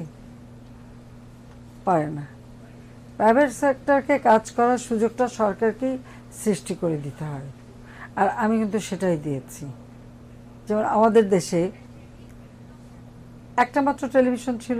না। প্রাইভেট সেক্টরকে কাজ করার সুযোগটা সরকারকেই সৃষ্টি করে দিতে হয়, আর আমি কিন্তু সেটাই দিয়েছি। যেমন আমাদের দেশে একটা মাত্র টেলিভিশন ছিল,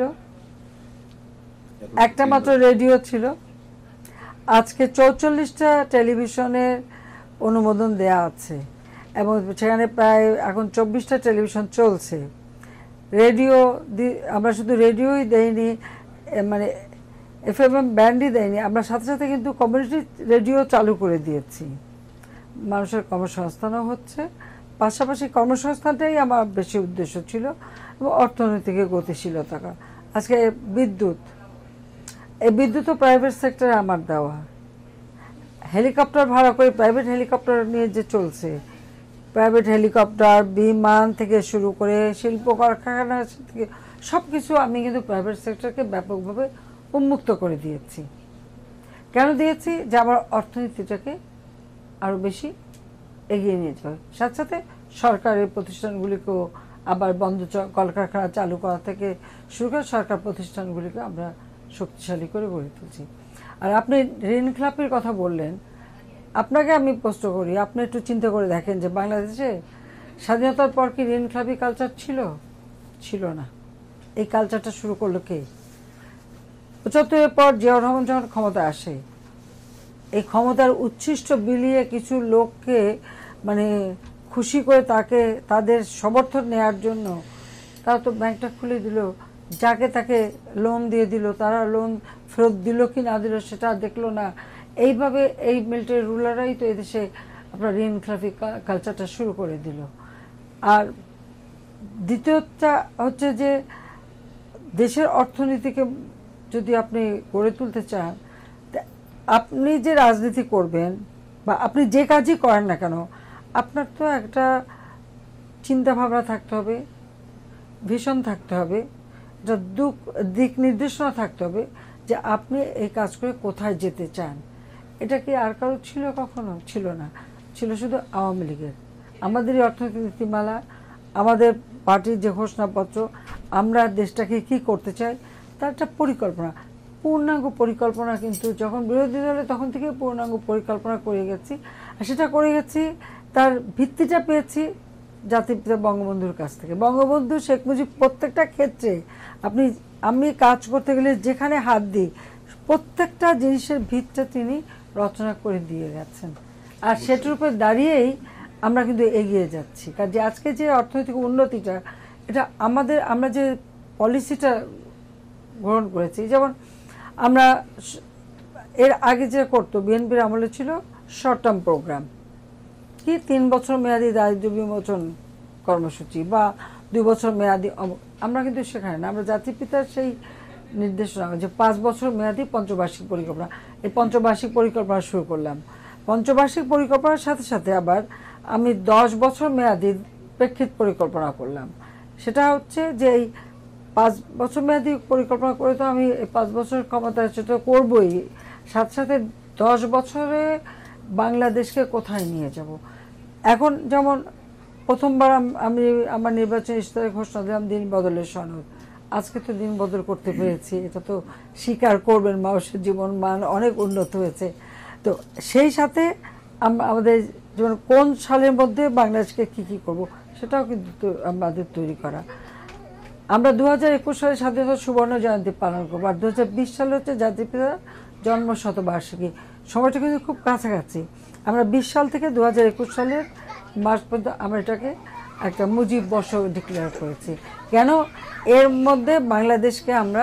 একটা মাত্র রেডিও ছিল, আজকে 44টা টেলিভিশনের অনুমোদন দেয়া আছে এবং সেখানে প্রায় এখন 24টা টেলিভিশন চলছে। রেডিও আমরা শুধু রেডিওই দেইনি, মানে এফএম ব্যান্ডই দেয়নি, আমরা সাথে সাথে কিন্তু কমিউনিটি রেডিও চালু করে দিয়েছি। মানুষের কর্মসংস্থানও হচ্ছে, পাশাপাশি কর্মসংস্থানটাই আমার বেশি উদ্দেশ্য ছিল এবং অর্থনীতিকে গতিশীলতা। আজকে বিদ্যুৎ, এই বিদ্যুৎও প্রাইভেট সেক্টরে আমার দেওয়া। হেলিকপ্টার ভাড়া করে প্রাইভেট হেলিকপ্টার নিয়ে যে চলছে, প্রাইভেট হেলিকপ্টার, বিমান থেকে শুরু করে শিল্প কারখানা থেকে সব কিছু আমি কিন্তু প্রাইভেট সেক্টরকে ব্যাপকভাবে উন্মুক্ত করে দিয়েছি। কেন দিয়েছি? যে আমার অর্থনীতিটাকে আরও বেশি এগিয়ে নিয়ে যাবে। সাথে সাথে সরকারের প্রতিষ্ঠানগুলিকেও আবার বন্ধ কলকারখানা চালু করা থেকে শুরু করে সরকার প্রতিষ্ঠানগুলিকে আমরা শক্তিশালী করে গড়ে তুলছি। আর আপনি ঋণ খেলাপির কথা বললেন, আপনাকে আমি প্রশ্ন করি, আপনি একটু চিন্তা করে দেখেন যে বাংলাদেশে স্বাধীনতার পর কি ঋণ খেলাপি কালচার ছিল না। এই কালচারটা শুরু করলো কে? ৭৫-এর পর জিয়াউর রহমান যখন ক্ষমতায় আসে, এই ক্ষমতার উচ্ছিষ্ট বিলিয়ে কিছু লোককে মানে খুশি করে তাদের সমর্থন নেওয়ার জন্য তারা তো ব্যাংকটা খুলে দিল, যাকে তাকে লোন দিয়ে দিল, তারা লোন ফেরত দিল কি না দিল সেটা দেখলো না। এইভাবে এই মিলিটারি রুলাররাই তো এদেশে আপনার ঋণ খেলাপি কালচারটা শুরু করে দিল। আর দ্বিতীয়টা হচ্ছে যে দেশের অর্থনীতিকে যদি আপনি গড়ে তুলতে চান, আপনি যে রাজনীতি করবেন বা আপনি যে কাজই করেন না কেন, আপনার তো একটা চিন্তা ভাবনা থাকতে হবে, ভিশন থাকতে হবে, একটা দিক নির্দেশনা থাকতে হবে যে আপনি এই কাজ করে কোথায় যেতে চান। এটা কি আর কারো ছিল? কখনো ছিল না, ছিল শুধু আওয়ামী লীগের। আমাদেরই অর্থনৈতিক নীতিমালা, আমাদের পার্টির যে ঘোষণাপত্র, আমরা দেশটাকে কি করতে চাই তার একটা পরিকল্পনা, পূর্ণাঙ্গ পরিকল্পনা। কিন্তু যখন বিরোধী দলে তখন থেকে পূর্ণাঙ্গ পরিকল্পনা করে গেছি, আর সেটা করে গেছি, তার ভিত্তিটা পেয়েছি জাতিপিতা বঙ্গবন্ধুর কাছ থেকে। বঙ্গবন্ধু, শেখ মুজিব প্রত্যেকটা ক্ষেত্রে আমি কাজ করতে গেলে যেখানে হাত দিই প্রত্যেকটা জিনিসের ভিতটা তিনি রচনা করে দিয়ে গেছেন, আর সেটার উপর দাঁড়িয়েই আমরা কিন্তু এগিয়ে যাচ্ছি। কারণ যে আজকে যে অর্থনৈতিক উন্নতিটা, এটা আমরা যে পলিসিটা গ্রহণ করেছি, যেমন আমরা এর আগে যে করতো বিএনপির আমলে ছিল শর্ট টার্ম প্রোগ্রাম, কি 3 বছর মেয়াদী দারিদ্র্য বিমোচন কর্মসূচি বা 2 বছর মেয়াদী, আমরা কিন্তু সেখানে না, আমরা জাতিপিতার সেই নির্দেশনা যে 5 বছর মেয়াদী পঞ্চবার্ষিক পরিকল্পনা, এই পঞ্চবার্ষিক পরিকল্পনা শুরু করলাম। পঞ্চবার্ষিক পরিকল্পনার সাথে সাথে আবার আমি 10 বছর মেয়াদী প্রেক্ষিত পরিকল্পনা করলাম। সেটা হচ্ছে যে এই 5 বছর মেয়াদী পরিকল্পনা করে তো আমি এই 5 বছর ক্ষমতায় সেটা করবই, সাথে সাথে 10 বছরে বাংলাদেশকে কোথায় নিয়ে যাব। এখন যেমন প্রথমবার আমি আমার নির্বাচনী ইশতেহারে ঘোষণা দিলাম দিন বদলের সনদ। আজকে তো দিন বদল করতে পেরেছি, এটা তো স্বীকার করবেন, মানুষের জীবন মান অনেক উন্নত হয়েছে। তো সেই সাথে আমাদের যেমন কোন সালের মধ্যে বাংলাদেশকে কি করব সেটাও কিন্তু আমাদের তৈরি করা। আমরা 2021 সালে স্বাধীনতা সুবর্ণ জয়ন্তী পালন করবো, আর 2020 সালে হচ্ছে জাতিপিতার জন্ম শতবার্ষিকী। সময়টা কিন্তু খুব কাছাকাছি। আমরা 20 সাল থেকে 2021 সালের মার্চ পর্যন্ত আমরা এটাকে একটা মুজিব বর্ষ ডিক্লেয়ার করেছি। কেন? এর মধ্যে বাংলাদেশকে আমরা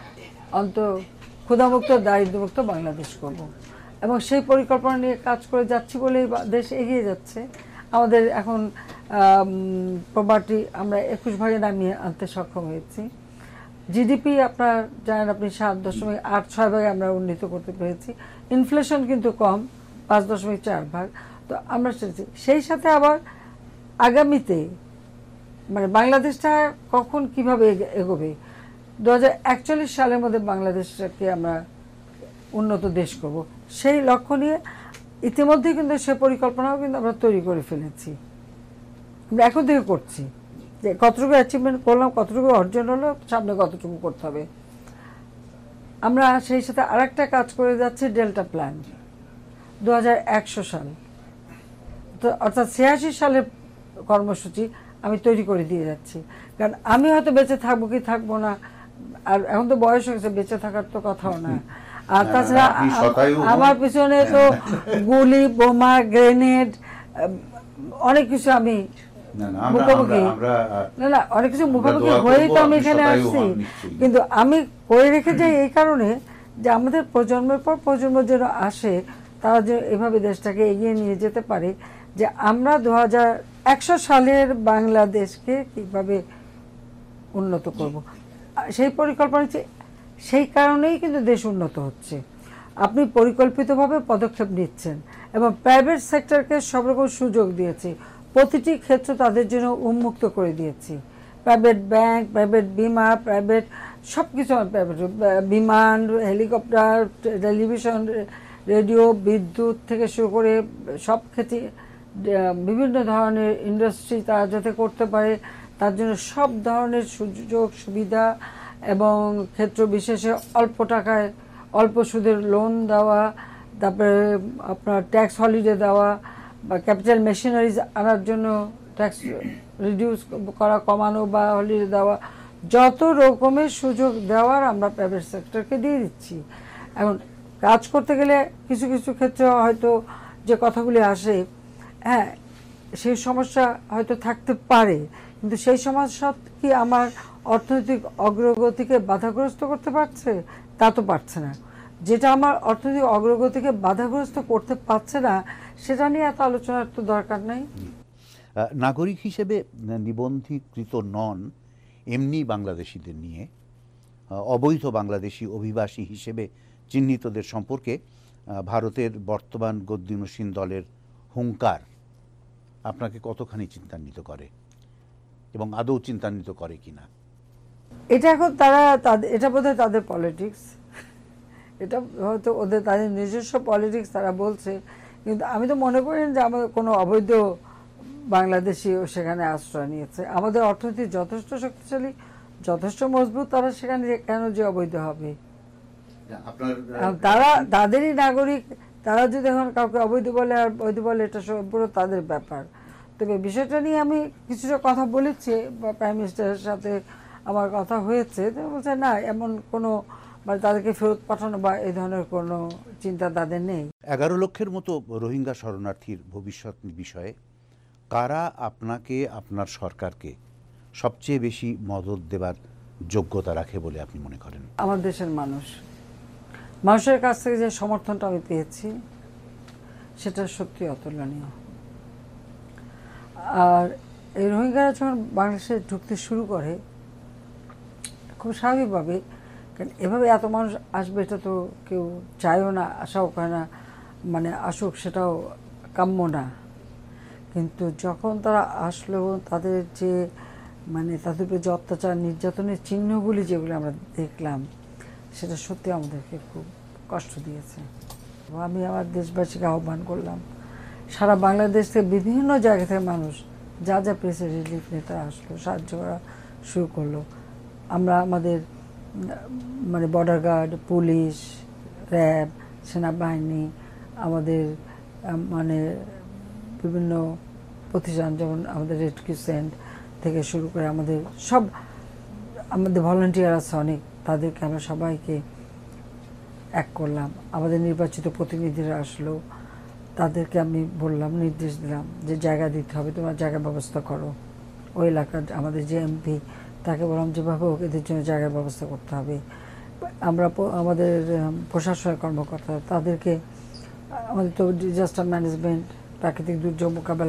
ক্ষুধামুক্ত দারিদ্র্যমুক্ত বাংলাদেশ করব, এবং সেই পরিকল্পনা নিয়ে কাজ করে যাচ্ছি বলেই দেশ এগিয়ে যাচ্ছে। আমাদের এখন প্রপার্টি আমরা 21 ভাগে নামিয়ে আনতে সক্ষম হয়েছি। জিডিপি আপনার জানেন আপনি 7.86 ভাগে আমরা উন্নীত করতে পেরেছি। ইনফ্লেশন কিন্তু কম, 5.4 ভাগ। তো আমরা সেই সাথে আবার আগামীতে মানে বাংলাদেশটা কখন কিভাবে এগোবে, 2041 সালের মধ্যে বাংলাদেশটাকে আমরা উন্নত দেশ করব, সেই লক্ষ্য নিয়ে ইতিমধ্যে কিন্তু সে পরিকল্পনাও কিন্তু আমরা তৈরি করে ফেলেছি। আমরা এখন থেকে করছি যে কতটুকু অ্যাচিভমেন্ট করলাম, কতটুকু অর্জন হলো, সামনে কতটুকু করতে হবে। আমরা সেই সাথে আরেকটা কাজ করে যাচ্ছি, ডেল্টা প্ল্যান 2100 সাল, তো অর্থাৎ 86 সালের কর্মসূচি আমি তৈরি করে দিয়ে যাচ্ছি। কারণ আমি হয়তো বেঁচে থাকবো কি থাকবো না, আর এখন তো বয়স হয়েছে, বেঁচে থাকার তো কথাও না। আর তাছাড়া আমার পিছনে তো গুলি, বোমা, গ্রেনেড, অনেক কিছু আমি মুখোমুখি না অনেক কিছু মুখোমুখি হয়েই তো আমি এখানে আসছি। কিন্তু আমি করে রেখে যাই এই কারণে যে আমাদের প্রজন্মের পর প্রজন্ম যেন আসে, তারা যে এভাবে দেশটাকে এগিয়ে নিয়ে যেতে পারে, যে আমরা 2100 সালের বাংলাদেশকে কিভাবে উন্নত করব, সেই পরিকল্পনা। সেই কারণেই কিন্তু দেশ উন্নত হচ্ছে। আপনি পরিকল্পিতভাবে পদক্ষেপ নিচ্ছেন এবং প্রাইভেট সেক্টরকে সব রকম সুযোগ দিয়েছি, প্রতিটি ক্ষেত্র তাদের জন্য উন্মুক্ত করে দিয়েছি। প্রাইভেট ব্যাংক, প্রাইভেট বিমা, প্রাইভেট সব কিছু, প্রাইভেট বিমান, হেলিকপ্টার, টেলিভিশন, রেডিও, বিদ্যুৎ থেকে শুরু করে সব ক্ষেত্রে বিভিন্ন ধরনের ইন্ডাস্ট্রি তারা যাতে করতে পারে, তার জন্য সব ধরনের সুযোগ সুবিধা এবং ক্ষেত্র বিশেষে অল্প টাকায় অল্প সুদের লোন দেওয়া, তারপরে আপনার ট্যাক্স হলিডে দেওয়া বা ক্যাপিটাল মেশিনারিজ আনার জন্য ট্যাক্স রিডিউস করা, কমানো বা হলিডে দেওয়া, যত রকমের সুযোগ দেওয়ার আমরা প্রাইভেট সেক্টরকে দিয়ে দিচ্ছি। এখন কাজ করতে গেলে কিছু কিছু ক্ষেত্রে হয়তো যে কথাগুলি আসে, হ্যাঁ সেই সমস্যা হয়তো থাকতে পারে, কিন্তু সেই সমস্যা কি আমার অর্থনৈতিক অগ্রগতিকে বাধাগ্রস্ত করতে পারছে? তা তো পারছে না। যেটা আমার অর্থনৈতিক অগ্রগতিকে বাধাগ্রস্ত করতে পারছে না, সেটা নিয়ে এত আলোচনার তো দরকার নেই। নাগরিক হিসেবে নিবন্ধীকৃত নন এমনি বাংলাদেশিদের নিয়ে অবৈধ বাংলাদেশি অভিবাসী হিসেবে চিহ্নিতদের সম্পর্কে ভারতের বর্তমান গদ্দিনসীন দলের হুঙ্কার আপনাকে কতখানি চিন্তান্বিত করে এবং আদৌ চিন্তান্বিত করে কিনা? এটা এখন এটা বোধহয় তাদের পলিটিক্স, এটা হয়তো তাদের নিজস্ব পলিটিক্স তারা বলছে, কিন্তু আমি তো মনে করি যে আমাদের কোনো অবৈধ বাংলাদেশিও সেখানে আশ্রয় নিয়েছে। আমাদের অর্থনীতি যথেষ্ট শক্তিশালী, যথেষ্ট মজবুত, তারা সেখানে কেন যে অবৈধ হবে? তারা তাদেরই নাগরিক, তারা যদি এখন কাউকে অবৈধ বলে আর বৈধ বলে, এটা পুরো তাদের ব্যাপার। তবে বিষয়টা নিয়ে আমি কিছুটা কথা বলেছি, প্রাইম মিনিস্টারের সাথে আমার কথা হয়েছে, বলছে না এমন কোনো মানে তাদেরকে ফেরত পাঠানো বা এই ধরনের কোনো চিন্তা তাদের নেই। 11 লক্ষের মতো রোহিঙ্গা শরণার্থীর ভবিষ্যৎ বিষয়ে কারা আপনাকে, আপনার সরকারকে সবচেয়ে বেশি মদত দেবার যোগ্যতা রাখে বলে আপনি মনে করেন? আমার দেশের মানুষের কাছ থেকে যে সমর্থনটা আমি পেয়েছি সেটা সত্যি অতুলনীয়। আর এই রোহিঙ্গারা যখন বাংলাদেশে ঢুকতে শুরু করে, খুব স্বাভাবিকভাবে, কারণ এভাবে এত মানুষ আসবে এটা তো কেউ চায়ও না, আশাও করে না, মানে আসুক সেটাও কাম্য না। কিন্তু যখন তারা আসলো, তাদের যে মানে তাদের উপরে যে অত্যাচার নির্যাতনের চিহ্নগুলি যেগুলো আমরা দেখলাম, সেটা সত্যি আমাদেরকে খুব কষ্ট দিয়েছে। আমি আমার দেশবাসীকে আহ্বান করলাম, সারা বাংলাদেশ থেকে বিভিন্ন জায়গা থেকে মানুষ যা যা পেয়েছে রিলিফ নিয়ে তারা আসলো, সাহায্য করা শুরু করলো। আমরা আমাদের মানে বর্ডার গার্ড, পুলিশ, র্যাব, সেনাবাহিনী, আমাদের মানে বিভিন্ন প্রতিষ্ঠান, যেমন আমাদের রেড ক্রিসেন্ট থেকে শুরু করে আমাদের ভলান্টিয়ার আছে অনেক, তাদেরকে আমরা সবাইকে এক করলাম। আমাদের নির্বাচিত প্রতিনিধিরা আসলো, তাদেরকে আমি বললাম, নির্দেশ দিলাম যে জায়গা দিতে হবে, তোমরা জায়গা ব্যবস্থা করো। ওই এলাকার আমাদের যে এমপি, তাকে বললাম যেভাবে হোক এদের জন্য জায়গার ব্যবস্থা করতে হবে। আমরা আমাদের প্রশাসনের কর্মকর্তা, তাদেরকে আমাদের তো ডিজাস্টার ম্যানেজমেন্ট, প্রাকৃতিক দুর্যোগ মোকাবেলার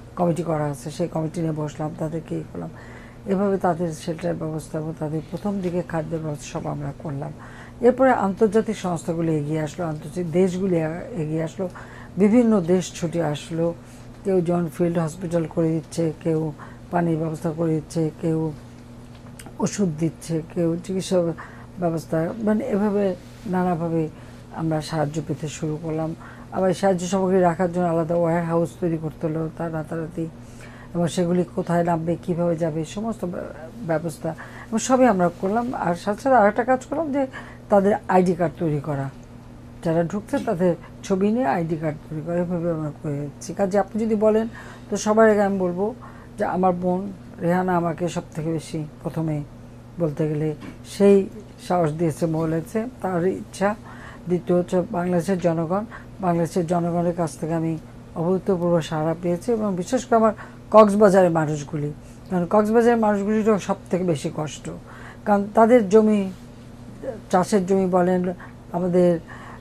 কমিটি করা আছে, সেই কমিটি নিয়ে বসলাম, তাদেরকে ই করলাম। এভাবে তাদের শেল্টার ব্যবস্থা এবং তাদের প্রথম দিকে খাদ্যের ব্যবস্থা সব আমরা করলাম। এরপরে আন্তর্জাতিক সংস্থাগুলি এগিয়ে আসলো, আন্তর্জাতিক দেশগুলি এগিয়ে আসলো, বিভিন্ন দেশ ছুটে আসলো। কেউ জন ফিল্ড হসপিটাল করে দিচ্ছে, কেউ পানির ব্যবস্থা করে দিচ্ছে, কেউ ওষুধ দিচ্ছে, কেউ চিকিৎসা ব্যবস্থা, মানে এভাবে নানাভাবে আমরা সাহায্য পেতে শুরু করলাম। আবার সাহায্য সামগ্রী রাখার জন্য আলাদা ওয়্যার হাউস তৈরি করতে হলো তার রাতারাতি, এবং সেগুলি কোথায় নামবে, কীভাবে যাবে, সমস্ত ব্যবস্থা এবং সবই আমরা করলাম। আর সাথে সাথে আরেকটা কাজ করলাম যে তাদের আইডি কার্ড তৈরি করা, যারা ঢুকছে তাদের ছবি নিয়ে আইডি কার্ড তৈরি করা, এভাবে আমরা করেছি। কাজে আপনি যদি বলেন তো সবার আগে আমি বলবো যে আমার বোন রেহানা আমাকে সব থেকে বেশি প্রথমে বলতে গেলে সেই সাহস দিয়েছে, বলেছে, তার ইচ্ছা। দ্বিতীয় হচ্ছে বাংলাদেশের জনগণের কাছ থেকে আমি অভূতপূর্ব সাড়া পেয়েছি, এবং বিশেষ করে আমার কক্সবাজারের মানুষগুলি, কারণ কক্সবাজারের মানুষগুলিরও সব থেকে বেশি কষ্ট, কারণ তাদের জমি, চাষের জমি বলেন, আমাদের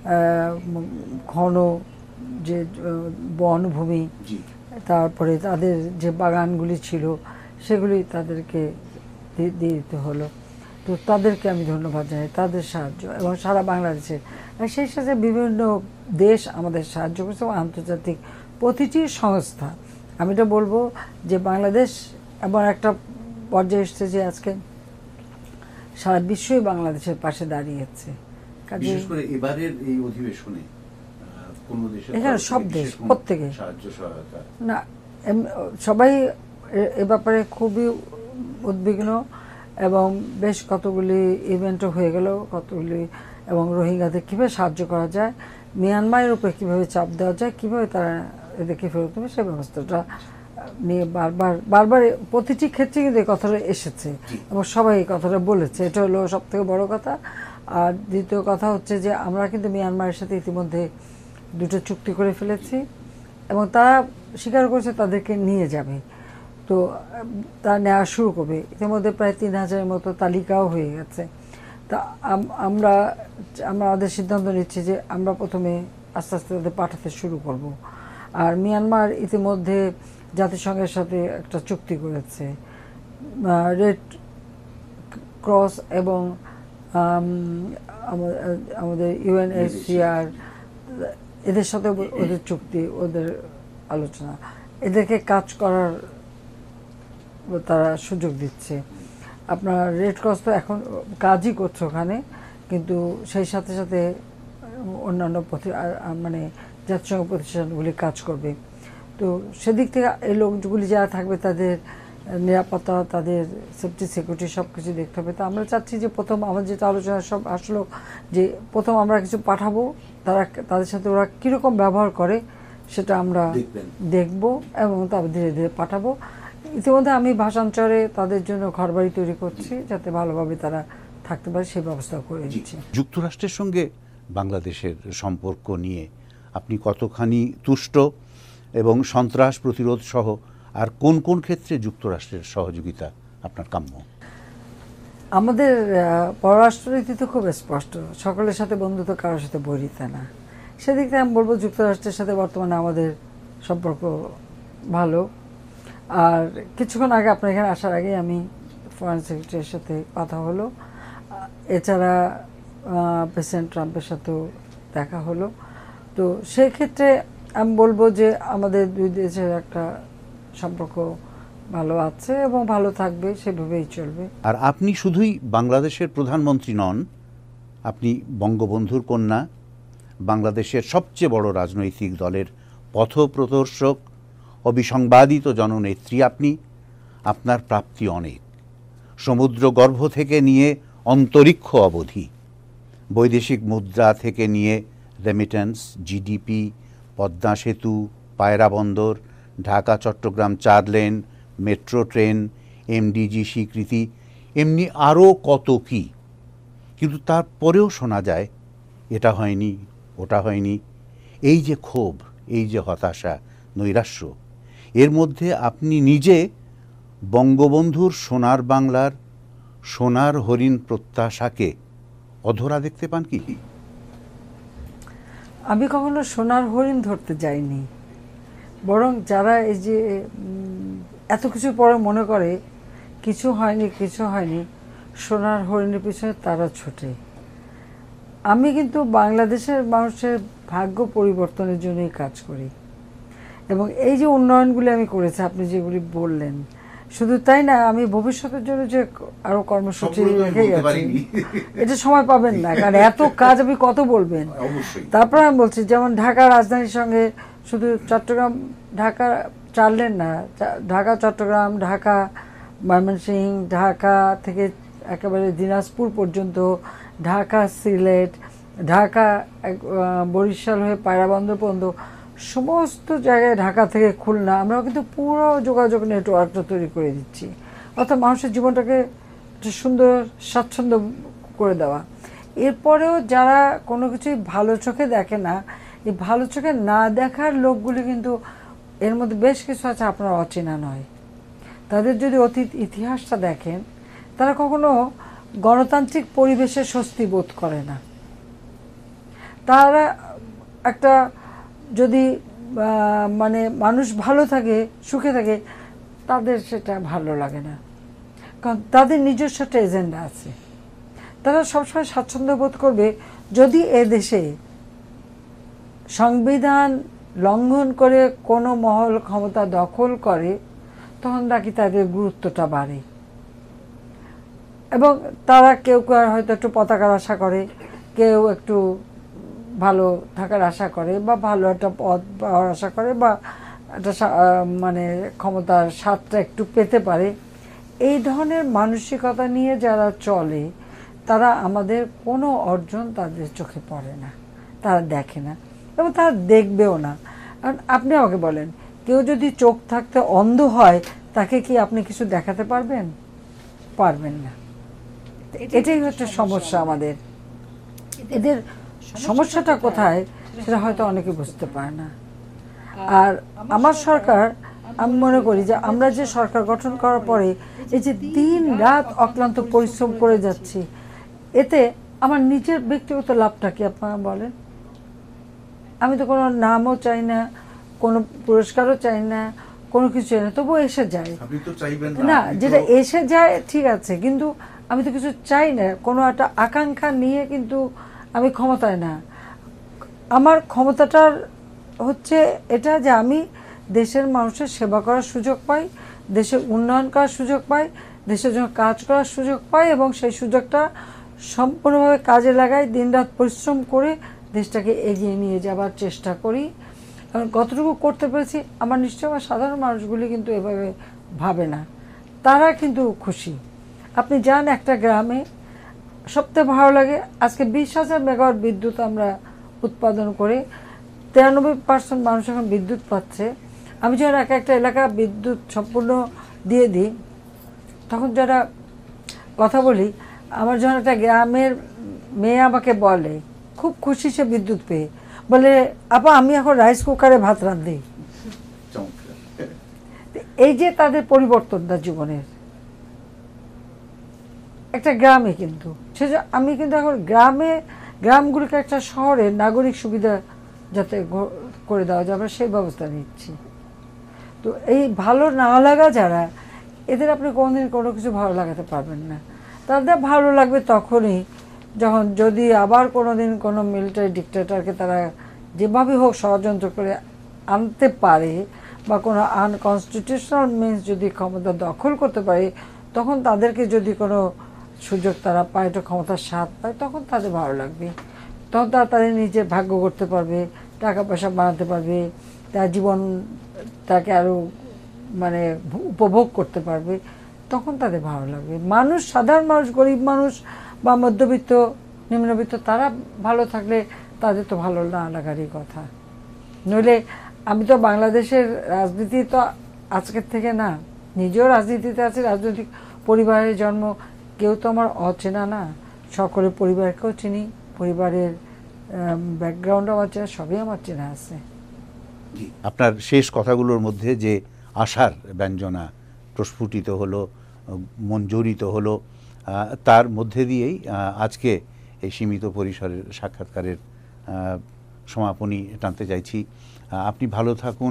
ঘন যে বনভূমি, তারপরে তাদের যে বাগানগুলি ছিল সেগুলি তাদেরকে দিয়ে দিতে হলো। তো তাদেরকে আমি ধন্যবাদ জানাই, তাদের সাহায্য, এবং সারা বাংলাদেশের, সেই সাথে বিভিন্ন দেশ আমাদের সাহায্য করছে, এবং আন্তর্জাতিক প্রতিটি সংস্থা। আমি এটা বলবো যে বাংলাদেশ এমন একটা পর্যায়ে এসেছে যে আজকে সারা বিশ্বই বাংলাদেশের পাশে দাঁড়িয়েছে। বিশেষ করে এবারের এই অধিবেশনে কোন দেশের এখানে সব দেশ প্রত্যেকে সাহায্য সহায়তা না, সবাই এ ব্যাপারে খুবই উদ্বিগ্ন, এবং বেশ কতগুলি ইভেন্টও হয়ে গেল, কতগুলি, এবং রোহিঙ্গাদের কীভাবে সাহায্য করা যায়, মিয়ানমারের উপরে কীভাবে চাপ দেওয়া যায়, কীভাবে তারা এদেরকে ফেরত দেবে, সেই ব্যবস্থাটা নিয়ে বারবার প্রতিটি ক্ষেত্রে কিন্তু এই কথাটা এসেছে, এবং সবাই এই কথাটা বলেছে। এটা হলো সব থেকে বড় কথা। আর দ্বিতীয় কথা হচ্ছে যে আমরা কিন্তু মিয়ানমারের সাথে ইতিমধ্যে 2টো চুক্তি করে ফেলেছি, এবং তারা স্বীকার করেছে তাদেরকে নিয়ে যাবে, তো তা নেওয়া শুরু করবে। ইতিমধ্যে প্রায় 3000-এর মতো তালিকাও হয়ে গেছে। তা আমরা আমাদের সিদ্ধান্ত নিচ্ছি যে আমরা প্রথমে আস্তে আস্তে তাদের পাঠাতে শুরু করব। আর মিয়ানমার ইতিমধ্যে জাতিসংঘের সাথে একটা চুক্তি করেছে, রেড ক্রস এবং আমাদের UNHCR, এদের সাথে ওদের চুক্তি, ওদের আলোচনা, এদেরকে কাজ করার তারা সুযোগ দিচ্ছে। আপনার রেড ক্রস তো এখন কাজই করছে ওখানে, কিন্তু সেই সাথে সাথে অন্যান্য মানে জাতিসংঘ প্রতিষ্ঠানগুলি কাজ করবে। তো সেদিক থেকে এই লোকগুলি যারা থাকবে তাদের নিরাপত্তা, তাদের সেফটি সিকিউরিটি সব কিছু দেখতে হবে। তো আমরা চাচ্ছি যে প্রথম আমার যেটা আলোচনা সব আসলো যে প্রথম আমরা কিছু পাঠাবো, তাদের সাথে ওরা কীরকম ব্যবহার করে সেটা আমরা দেখব, এবং তারপর ধীরে ধীরে পাঠাবো। ইতিমধ্যে আমি ভাষান্তরে তাদের জন্য ঘরবাড়ি তৈরি করছি, যাতে ভালোভাবে তারা থাকতে পারে, সেই ব্যবস্থা করে দিচ্ছি। যুক্তরাষ্ট্রের সঙ্গে বাংলাদেশের সম্পর্ক নিয়ে আপনি কতখানি তুষ্ট, এবং সন্ত্রাস প্রতিরোধ সহ আর কোন কোন ক্ষেত্রে যুক্তরাষ্ট্রের সহযোগিতা আপনার কাম্য? আমাদের পররাষ্ট্রনীতি তো খুব স্পষ্ট, সকলের সাথে বন্ধুত্ব, কারোর সাথে বৈরিতা না। সেদিক থেকে আমি বলবো যুক্তরাষ্ট্রের সাথে বর্তমানে আমাদের সম্পর্ক ভালো। আর কিছুক্ষণ আগে আপনার এখানে আসার আগে আমি ফরেন সেক্রেটারির সাথে কথা হলো, এছাড়া প্রেসিডেন্ট ট্রাম্পের সাথেও দেখা হলো। তো সেই ক্ষেত্রে আমি বলবো যে আমাদের দুই দেশের একটা সম্পর্ক ভালো আছে এবং ভালো থাকবে, সেভাবেই চলবে। আর আপনি শুধুই বাংলাদেশের প্রধানমন্ত্রী নন, আপনি বঙ্গবন্ধুর কন্যা, বাংলাদেশের সবচেয়ে বড় রাজনৈতিক দলের পথপ্রদর্শক, অবিসংবাদিত জননেত্রী আপনি। আপনার প্রাপ্তি অনেক, সমুদ্র গর্ভ থেকে নিয়ে অন্তরিক্ষ অবধি, বৈদেশিক মুদ্রা থেকে নিয়ে রেমিটেন্স, জিডিপি, পদ্মা সেতু, পায়রা বন্দর, Dhaka Chittagong 4 lane, metro train, MDG স্বীকৃতি, এমনি আরও কত কি। কিন্তু তারপরেও শোনা যায় এটা হয়নি, ওটা হয়নি। এই যে ক্ষোভ, এই যে হতাশা, নৈরাশ্য, এর মধ্যে আপনি নিজে বঙ্গবন্ধুর সোনার বাংলার সোনার হরিণ প্রত্যাশাকে অধরা দেখতে পান কি? আমি কখনো সোনার হরিণ ধরতে যাইনি, বরং যারা এই যে এত কিছু পরে মনে করে কিছু হয়নি সোনার হরিণের পিছনে তারা ছোটে। আমি কিন্তু বাংলাদেশের মানুষের ভাগ্য পরিবর্তনের জন্যই কাজ করি, এবং এই যে উন্নয়নগুলি আমি করেছি আপনি যেগুলি বললেন, শুধু তাই না, আমি ভবিষ্যতের জন্য যে আরো কর্মসূচি রেখে গেছি, এটা সময় পাবেন না, কারণ এত কাজ আপনি কত বলবেন। তারপর আমি বলছি, যেমন ঢাকা রাজধানীর সঙ্গে শুধু চট্টগ্রাম ঢাকা চাললেন না, ঢাকা চট্টগ্রাম, ঢাকা ময়মনসিংহ, ঢাকা থেকে একেবারে দিনাজপুর পর্যন্ত, ঢাকা সিলেট, ঢাকা বরিশাল হয়ে পায়রাবন্দর পর্যন্ত, সমস্ত জায়গায়, ঢাকা থেকে খুলনা, আমরাও কিন্তু পুরো যোগাযোগ নেটওয়ার্কটা তৈরি করে দিচ্ছি। অর্থাৎ মানুষের জীবনটাকে সুন্দর স্বাচ্ছন্দ্য করে দেওয়া। এরপরেও যারা কোনো কিছুই ভালো চোখে দেখে না, এই ভালো চোখে না দেখার লোকগুলি কিন্তু এর মধ্যে বেশ কিছু আছে আপনার অচেনা নয়। তাদের যদি অতীত ইতিহাসটা দেখেন, তারা কখনো গণতান্ত্রিক পরিবেশে স্বস্তি বোধ করে না। তারা একটা যদি মানে মানুষ ভালো থাকে, সুখে থাকে, তাদের সেটা ভালো লাগে না, কারণ তাদের নিজস্ব একটা এজেন্ডা আছে। তারা সবসময় স্বাচ্ছন্দ্য বোধ করবে যদি এ দেশে সংবিধান লঙ্ঘন করে কোনো মহল ক্ষমতা দখল করে, তখন নাকি তাদের গুরুত্বটা বাড়ে। এবং তারা কেউ কেউ হয়তো একটু পতাকার আশা করে, কেউ একটু ভালো থাকার আশা করে, বা ভালো একটা পদ পাওয়ার আশা করে, বা একটা মানে ক্ষমতার স্বাদটা একটু পেতে পারে। এই ধরনের মানসিকতা নিয়ে যারা চলে, তারা আমাদের কোনো অর্জন তাদের চোখে পড়ে না, তারা দেখে না, এবং তারা দেখবেও না। কারণ আপনি আমাকে বলেন, কেউ যদি চোখ থাকতে অন্ধ হয়, তাকে কি আপনি কিছু দেখাতে পারবেন? পারবেন না। এটাই হচ্ছে সমস্যা আমাদের। এদের সমস্যাটা কোথায় সেটা হয়তো অনেকে বুঝতে পারে না। আর আমার সরকার, আমি মনে করি যে আমরা যে সরকার গঠন করার পরে এই যে দিন রাত অক্লান্ত পরিশ্রম করে যাচ্ছি, এতে আমার নিজের ব্যক্তিগত লাভটা কি আপনারা বলেন? আমি তো কোনো নামও চাই না, কোনো পুরস্কারও চাই না, কোনো কিছু চাই না, তবুও এসে যায় না। যেটা এসে যায় ঠিক আছে, কিন্তু আমি তো কিছু চাই না, কোনো একটা আকাঙ্ক্ষা নিয়ে কিন্তু আমি ক্ষমতায় না। আমার ক্ষমতাটার হচ্ছে এটা যে আমি দেশের মানুষের সেবা করার সুযোগ পাই, দেশের উন্নয়ন করার সুযোগ পাই, দেশের জন্য কাজ করার সুযোগ পাই, এবং সেই সুযোগটা সম্পূর্ণভাবে কাজে লাগাই, দিনরাত পরিশ্রম করে দেশটাকে এগিয়ে নিয়ে যাবার চেষ্টা করি। কারণ কতটুকু করতে পেরেছি, আমার নিশ্চয় আমার সাধারণ মানুষগুলি কিন্তু এভাবে ভাবে না, তারা কিন্তু খুশি। আপনি যান একটা গ্রামে, সবথেকে ভালো লাগে, আজকে 20,000 মেগাওয়াট বিদ্যুৎ আমরা উৎপাদন করে 93% মানুষ এখন বিদ্যুৎ পাচ্ছে। আমি যখন একটা এলাকা বিদ্যুৎ সম্পূর্ণ দিয়ে দিই, তখন যারা কথা বলি, আমার যখন একটা গ্রামের মেয়ে আমাকে বলে, খুব খুশি সে বিদ্যুৎ পেয়ে, বলে আপা আমি এখন রাইস কুকারে ভাত রাঁধি। এই যে তাদের পরিবর্তনটা জীবনের, একটা গ্রামে কিন্তু আমি কিন্তু এখন গ্রামগুলিকে একটা শহরের নাগরিক সুবিধা যাতে করে দেওয়া যাবে সেই ব্যবস্থা নিচ্ছি। তো এই ভালো না লাগা যারা, এদের আপনি কোনোদিন কোনো কিছু ভালো লাগাতে পারবেন না। তাদের ভালো লাগবে তখনই যখন যদি আবার কোনোদিন কোনো মিলিটারি ডিক্টেটরকে তারা যেভাবে হোক ষড়যন্ত্র করে আনতে পারে, বা কোনো আনকনস্টিটিউশনাল মিনস যদি ক্ষমতা দখল করতে পারে, তখন তাদেরকে যদি কোনো সুযোগ তারা পায়, একটা ক্ষমতার স্বাদ পায়, তখন তাদের ভালো লাগবে। তখন তারা তাদের নিজে ভাগ্য করতে পারবে, টাকা পয়সা বানাতে পারবে, তার জীবন তাকে আরও মানে উপভোগ করতে পারবে, তখন তাদের ভালো লাগবে। মানুষ, সাধারণ মানুষ, গরিব মানুষ বা মধ্যবিত্ত নিম্নবিত্ত, তারা ভালো থাকলে তাদের তো ভালো না লাগারই কথা। নইলে আমি তো বাংলাদেশের রাজনীতি তো আজকের থেকে না, নিজেও রাজনীতিতে আছি, রাজনৈতিক পরিবারের জন্ম, কেউ তো আমার অচেনা না, সকলের পরিবারকেও চিনি, পরিবারের ব্যাকগ্রাউন্ড আমার চেনা, সবই আমার চেনা আছে। আপনার শেষ কথাগুলোর মধ্যে যে আশার ব্যঞ্জনা প্রস্ফুটিত হলো, মঞ্জরিত হলো, তার মধ্যে দিয়েই আজকে এই সীমিত পরিসরের সাক্ষাৎকারের সমাপনী টানতে চাইছি। আপনি ভালো থাকুন,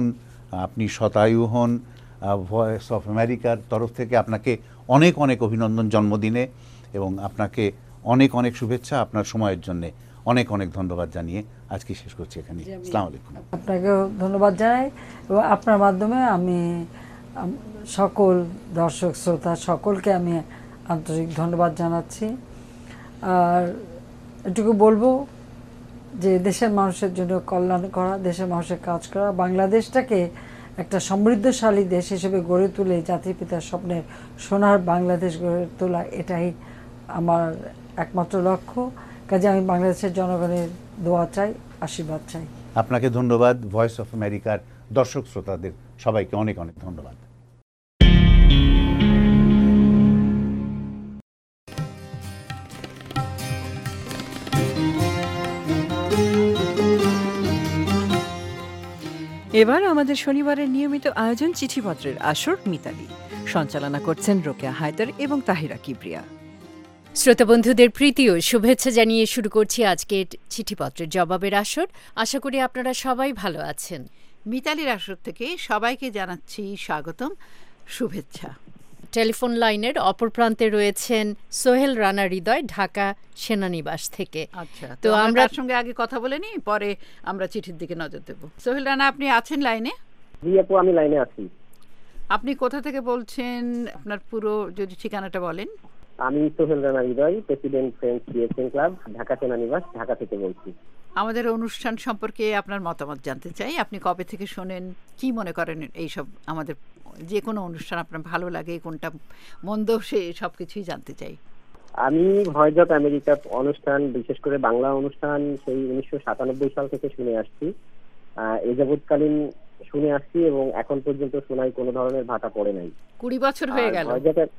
আপনি শতায়ু হন। ভয়েস অফ আমেরিকার তরফ থেকে আপনাকে অনেক অনেক অভিনন্দন জন্মদিনে, এবং আপনাকে অনেক অনেক শুভেচ্ছা। আপনার সময়ের জন্য অনেক অনেক ধন্যবাদ জানিয়ে আজকে শেষ করছি এখানে। আসসালামু আলাইকুম। আপনাকেও ধন্যবাদ জানাই, এবং আপনার মাধ্যমে আমি সকল দর্শক শ্রোতা সকলকে আমি আন্তরিক ধন্যবাদ জানাচ্ছি। আর এটুকু বলবো যে দেশের মানুষের জন্য কল্যাণ করা, দেশের মানুষের কাজ করা, বাংলাদেশটাকে একটা সমৃদ্ধশালী দেশ হিসেবে গড়ে তুলে জাতির পিতার স্বপ্নের সোনার বাংলাদেশ গড়ে তোলা, এটাই আমার একমাত্র লক্ষ্য। কাজে আমি বাংলাদেশের জনগণের দোয়া চাই, আশীর্বাদ চাই। আপনাকে ধন্যবাদ। ভয়েস অফ আমেরিকার দর্শক শ্রোতাদের সবাইকে অনেক অনেক ধন্যবাদ। এবার আমাদের শনিবারের নিয়মিত আয়োজন চিঠিপত্রের আসর মিতালি। সঞ্চালনা করছেন রোকেয়া হায়দার এবং তাহিরা কিবরিয়া। শ্রোতা বন্ধুদের প্রীতি ও শুভেচ্ছা জানিয়ে শুরু করছি আজকের চিঠিপত্রের জবাবের আসর। আশা করি আপনারা সবাই ভালো আছেন। মিতালির আসর থেকে সবাইকে জানাচ্ছি স্বাগতম, শুভেচ্ছা। টেলিফোন লাইনের অপর প্রান্তে রয়েছেন সোহেল রানা হৃদয়, ঢাকা সেনানিবাস থেকে। আচ্ছা, তো আমরা সঙ্গে আগে কথা বলে নিই, পরে আমরা চিঠির দিকে নজর দেব। সোহেল রানা, আপনি আছেন লাইনে? জি আপু, আমি লাইনে আছি। আপনি কোথা থেকে বলছেন? আপনার পুরো যদি ঠিকানাটা বলেন। আমি Sohel Rana Hridoy, president friends creation club, Dhaka সেনানিবাস, ঢাকা থেকে বলছি। আমাদের অনুষ্ঠান সম্পর্কে আপনার মতামত জানতে চাই। আপনি কবে থেকে শোনেন, কি মনে করেন এইসব আমাদের যে কোনো অনুষ্ঠান আপনার ভালো লাগে, কোনটা মন্দ, সে সব কিছুই জানতে চাই। আমি ভয়েস অফ আমেরিকা অনুষ্ঠান, বিশেষ করে বাংলা অনুষ্ঠান, সেই 1997 সাল থেকে শুনে আসছি। এ যাবৎকালীন শুনে আসছি এবং এখন পর্যন্ত শোনায় কোনো ধরনের ভাটা পড়ে নাই। 20 বছর হয়ে গেল।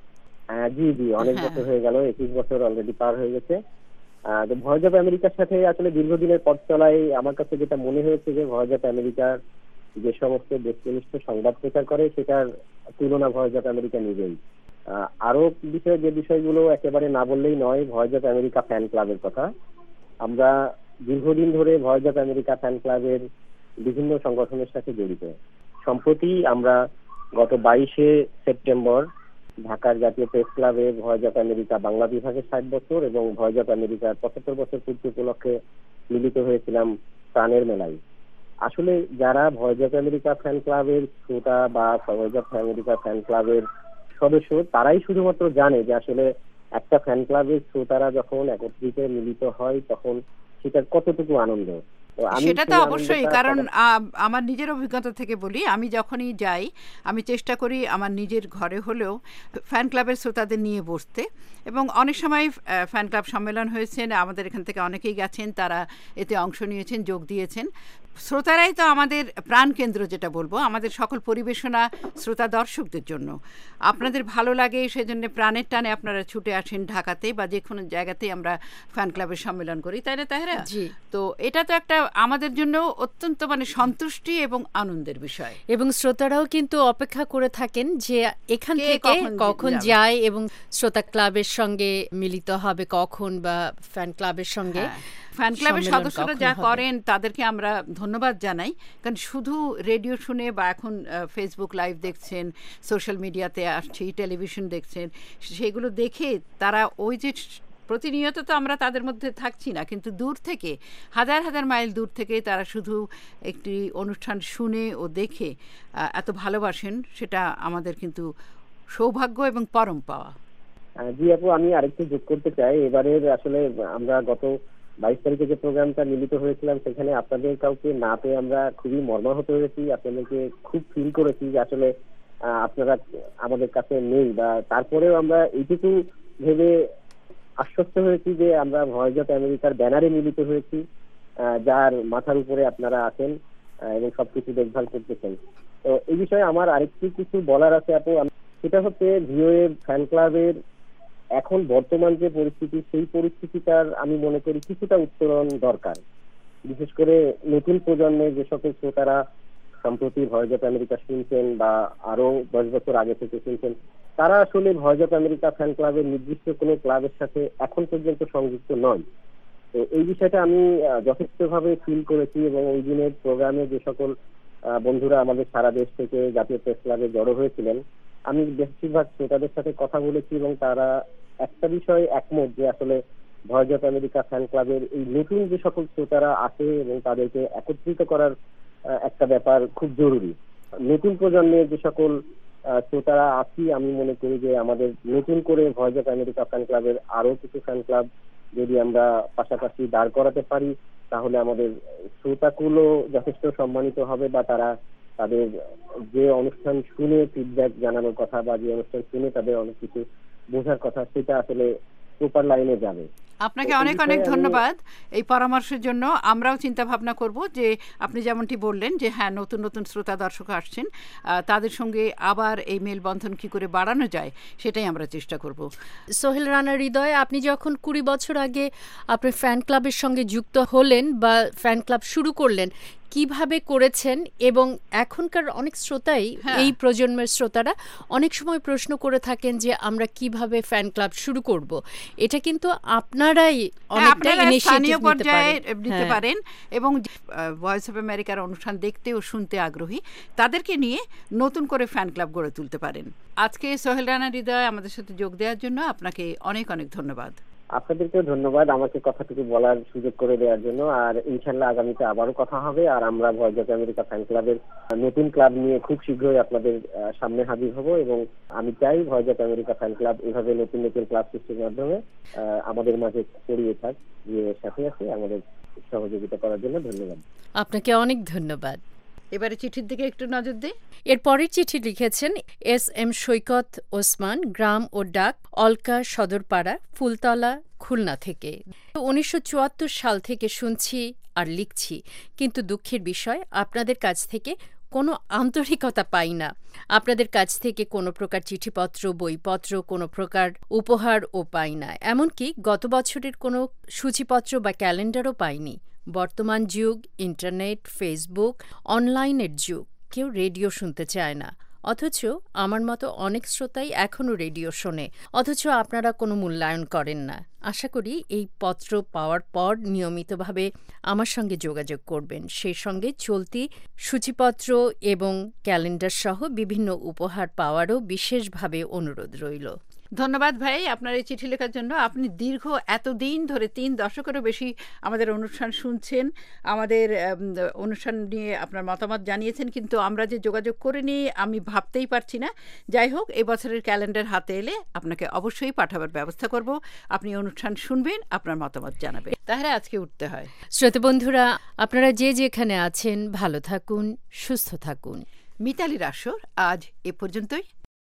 জি জি, অনেক বছর হয়ে গেল, 21 বছর অলরেডি পার হয়ে গেছে। ভয়েস অফ আমেরিকার সাথে আসলে দীর্ঘদিনের পথ চলায় আমার কাছে যেটা মনে হয়েছে যে ভয়েস অফ আমেরিকার যে সমস্ত ব্যক্তিনিষ্ঠ সংবাদ প্রচার করে সেটার তুলনা ভয়েস অফ আমেরিকা নিজেই। আরো বিষয়ে যে বিষয়গুলো একেবারে না বললেই নয়, ভয়েস অফ আমেরিকা ফ্যান ক্লাবের কথা। আমরা দীর্ঘদিন ধরে ভয়েস অফ আমেরিকা ফ্যান ক্লাবের বিভিন্ন সংগঠনের সাথে জড়িত। সম্প্রতি আমরা গত 22শে সেপ্টেম্বর ঢাকার জাতীয় প্রেস ক্লাবে ভয়েস অফ আমেরিকা বাংলা বিভাগের 60 বছর এবং ভয়েস অফ আমেরিকার 75 বছর পূর্তি উপলক্ষে মিলিত হয়েছিলাম প্রাণের মেলায়। আসলে যারা ভয়েস অফ আমেরিকা ফ্যান ক্লাবের শ্রোতা বা ভয়েস অফ আমেরিকা ফ্যান ক্লাবের সদস্য, তারাই শুধুমাত্র জানে যে আসলে একটা ফ্যান ক্লাবের শ্রোতারা যখন একত্রিত মিলিত হয় তখন সেটার কতটুকু আনন্দ। সেটা তো অবশ্যই, কারণ আমার নিজের অভিজ্ঞতা থেকে বলি, আমি যখনই যাই আমি চেষ্টা করি আমার নিজের ঘরে হলেও ফ্যান ক্লাবের শ্রোতাদের নিয়ে বসতে, এবং অনেক সময় ফ্যান ক্লাব সম্মেলন হয়েছেন, আমাদের এখান থেকে অনেকেই গেছেন, তারা এতে অংশ নিয়েছেন, যোগ দিয়েছেন। শ্রোতারাই তো আমাদের প্রাণকেন্দ্র, যেটা বলবো, আমাদের সকল পরিবেশনা শ্রোতা দর্শকদের জন্য। আপনাদের ভালো লাগে সেজন্য প্রাণের টানে আপনারা ছুটে আসেন ঢাকাতে বা যে কোনো জায়গাতেই আমরা ফ্যান ক্লাবের সম্মেলন করি, তাই না তাহেরা? জি। তো এটা তো একটা আমাদের জন্য অত্যন্ত সন্তুষ্টি এবং আনন্দের বিষয়, এবং শ্রোতারাও কিন্তু অপেক্ষা করে থাকেন যে এখান থেকে কখন যায় এবং শ্রোতা ক্লাবের সঙ্গে মিলিত হবে কখন, বা ফ্যান ক্লাবের সঙ্গে। ফ্যান ক্লাবের সদস্যরা যা করেন তাদেরকে আমরা ধন্যবাদ জানাই, কারণ শুধু রেডিও শুনে বা এখন ফেসবুক লাইভ দেখছেন, সোশ্যাল মিডিয়াতে আসছি, টেলিভিশন দেখছেন, সেগুলো দেখে তারা ওই যে প্রতিনিয়ত তো আমরা তাদের মধ্যে থাকছি না, কিন্তু দূর থেকে হাজার হাজার মাইল দূর থেকে তারা শুধু একটি অনুষ্ঠান শুনে ও দেখে এত ভালোবাসেন, সেটা আমাদের কিন্তু সৌভাগ্য এবং পরম পাওয়া। জি আপু, আমি আরেকটু যোগ করতে চাই। এবারের আসলে আমরা গত 22 তারিখে যে প্রোগ্রামটা মিলিত হয়েছিলাম সেখানে আপনাদের কাউকে না পেয়ে আমরা খুবই মর্মাহত হয়েছি। আপনাদেরকে খুব ফিল করেছি যে আসলে আপনারা আমাদের কাছে নেই, বা তারপরেও আমরা এইটুকু ভেবে আশ্বস্ত হয়েছি যে আমরা ভয়েস অফ আমেরিকার ব্যানারে মিলিত হয়েছি, যার মাথার উপরে আপনারা আছেন এবং সবকিছু দেখভাল করতেছেন। তো এই বিষয়ে আমার আরেকটু কিছু বলার আছে আপু। সেটা হচ্ছে ভিওএ ফ্যান ক্লাবের এখন বর্তমান যে পরিস্থিতি, সেই পরিস্থিতিটার আমি মনে করি কিছুটা উত্তরণ দরকার। বিশেষ করে নতুন প্রজন্মের যে সকল শ্রোতারা সম্প্রতি ভয়েস অফ আমেরিকা শুনছেন বা আরো 10 বছর আগে থেকে শুনছেন, তারা আসলে ভয়েস অফ আমেরিকা ফ্যান ক্লাবের নির্দিষ্ট কোনো ক্লাবের সাথে এখন পর্যন্ত সংযুক্ত নয়। তো এই বিষয়টা আমি যথেষ্টভাবে ফিল করেছি এবং ওই দিনের প্রোগ্রামে যে সকল বন্ধুরা আমাদের সারা দেশ থেকে জাতীয় প্রেস ক্লাবে জড়ো হয়েছিলেন। আমি বেশিরভাগ শ্রোতাদের সাথে কথা বলেছি এবং তারা একটা বিষয়ে একমত যে আসলে ভয়েস অফ আমেরিকা ফ্যান ক্লাবের এই নতুন যে সকল শ্রোতারা আসে এবং তাদেরকে একত্রিত করার একটা ব্যাপার খুব জরুরি। নতুন প্রজন্মের যে সকল শ্রোতারা আছি, আমি মনে করি যে আমাদের নতুন করে ভয়েস অফ আমেরিকা ফ্যান ক্লাবের আরো কিছু ফ্যান ক্লাব যদি আমরা পাশাপাশি দাঁড় করাতে পারি, তাহলে আমাদের শ্রোতাগুলো যথেষ্ট সম্মানিত হবে বা তারা তাদের যে অনুষ্ঠান শুনে ফিডব্যাক জানানোর কথা বা যে অনুষ্ঠান শুনে তাদের অনেক কিছু বোঝার কথা, সেটা আসলে প্রপার লাইনে যাবে। আপনাকে অনেক অনেক ধন্যবাদ এই পরামর্শের জন্য। আমরাও চিন্তা ভাবনা করব যে আপনি যেমনটি বললেন যে হ্যাঁ, নতুন নতুন শ্রোতা দর্শক আসছেন, তাদের সঙ্গে আবার এই মেলবন্ধন কি করে বাড়ানো যায় সেটাই আমরা চেষ্টা করব। সোহেল রানা হৃদয়, আপনি যখন 20 বছর আগে আপনার ফ্যান ক্লাবের সঙ্গে যুক্ত হলেন বা ফ্যান ক্লাব শুরু করলেন, কিভাবে করেছেন? এবং এখনকার অনেক শ্রোতাই, এই প্রজন্মের শ্রোতারা অনেক সময় প্রশ্ন করে থাকেন যে আমরা কিভাবে ফ্যান ক্লাব শুরু করব। এটা কিন্তু আপনারাই অনেকটা ইনিশিয়েটিভ নিতে পারেন এবং ভয়েস অফ আমেরিকার অনুষ্ঠান দেখতে ও শুনতে আগ্রহী তাদেরকে নিয়ে নতুন করে ফ্যান ক্লাব গড়ে তুলতে পারেন। আজকে সোহেল রানা হৃদয় আমাদের সাথে যোগ দেওয়ার জন্য আপনাকে অনেক অনেক ধন্যবাদ। আপনাদেরকেও ধন্যবাদ আমাকে কথাটুকু বলার সুযোগ করে দেওয়ার জন্য। আর ইনশাল্লাহ আগামীতে আবারও কথা হবে। আর আমরা ভয়েস অফ আমেরিকা ফ্যান ক্লাবের নতুন ক্লাব নিয়ে খুব শীঘ্রই আপনাদের সামনে হাজির হব এবং আমি চাই voice of America fan club এভাবে নতুন নতুন ক্লাব সৃষ্টির মাধ্যমে আমাদের মাঝে ছড়িয়ে থাক। সাথে আছে আমাদের সহযোগিতা করার জন্য ধন্যবাদ। আপনাকে অনেক ধন্যবাদ। এবারে চিঠির দিকে একটু নজর দিই। এর পরের চিঠি লিখেছেন SM সৈকত ওসমান, গ্রাম ও ডাক অলকা সদরপাড়া, ফুলতলা, খুলনা থেকে। 1974 সাল থেকে শুনছি আর লিখছি, কিন্তু দুঃখের বিষয় আপনাদের কাছ থেকে কোনো আন্তরিকতা পাই না। আপনাদের কাছ থেকে কোনো প্রকার চিঠিপত্র, বইপত্র, কোনো প্রকার উপহারও পাই না। এমনকি গত বছরের কোনো সূচিপত্র বা ক্যালেন্ডারও পাইনি। বর্তমান যুগ, ইন্টারনেট, ফেসবুক, অনলাইনের যুগ, কেউ রেডিও শুনতে চায় না। অথচ আমার মতো অনেক শ্রোতাই এখনও রেডিও শোনে, অথচ আপনারা কোনো মূল্যায়ন করেন না। আশা করি এই পত্র পাওয়ার পর নিয়মিতভাবে আমার সঙ্গে যোগাযোগ করবেন। সেই সঙ্গে চলতি সূচিপত্র এবং ক্যালেন্ডার সহ বিভিন্ন উপহার পাওয়ারও বিশেষভাবে অনুরোধ রইল। ধন্যবাদ ভাই আপনার এই চিঠি লেখার জন্য। আপনি দীর্ঘ এতদিন ধরে 3 দশকেরও বেশি আমাদের অনুষ্ঠান শুনছেন, আমাদের অনুষ্ঠান নিয়ে আপনার মতামত জানিয়েছেন, কিন্তু আমরা যে যোগাযোগ করিনি আমি ভাবতেই পারছি না। যাই হোক, এই বছরের ক্যালেন্ডার হাতে এলে আপনাকে অবশ্যই পাঠাবার ব্যবস্থা করব। আপনি অনুষ্ঠান শুনবেন, আপনার মতামত জানাবেন। তাহলে আজকে উঠতে হয়। শ্রোতা বন্ধুরা, আপনারা যে যেখানে আছেন ভালো থাকুন, সুস্থ থাকুন। মিতালির আসর আজ এ পর্যন্তই।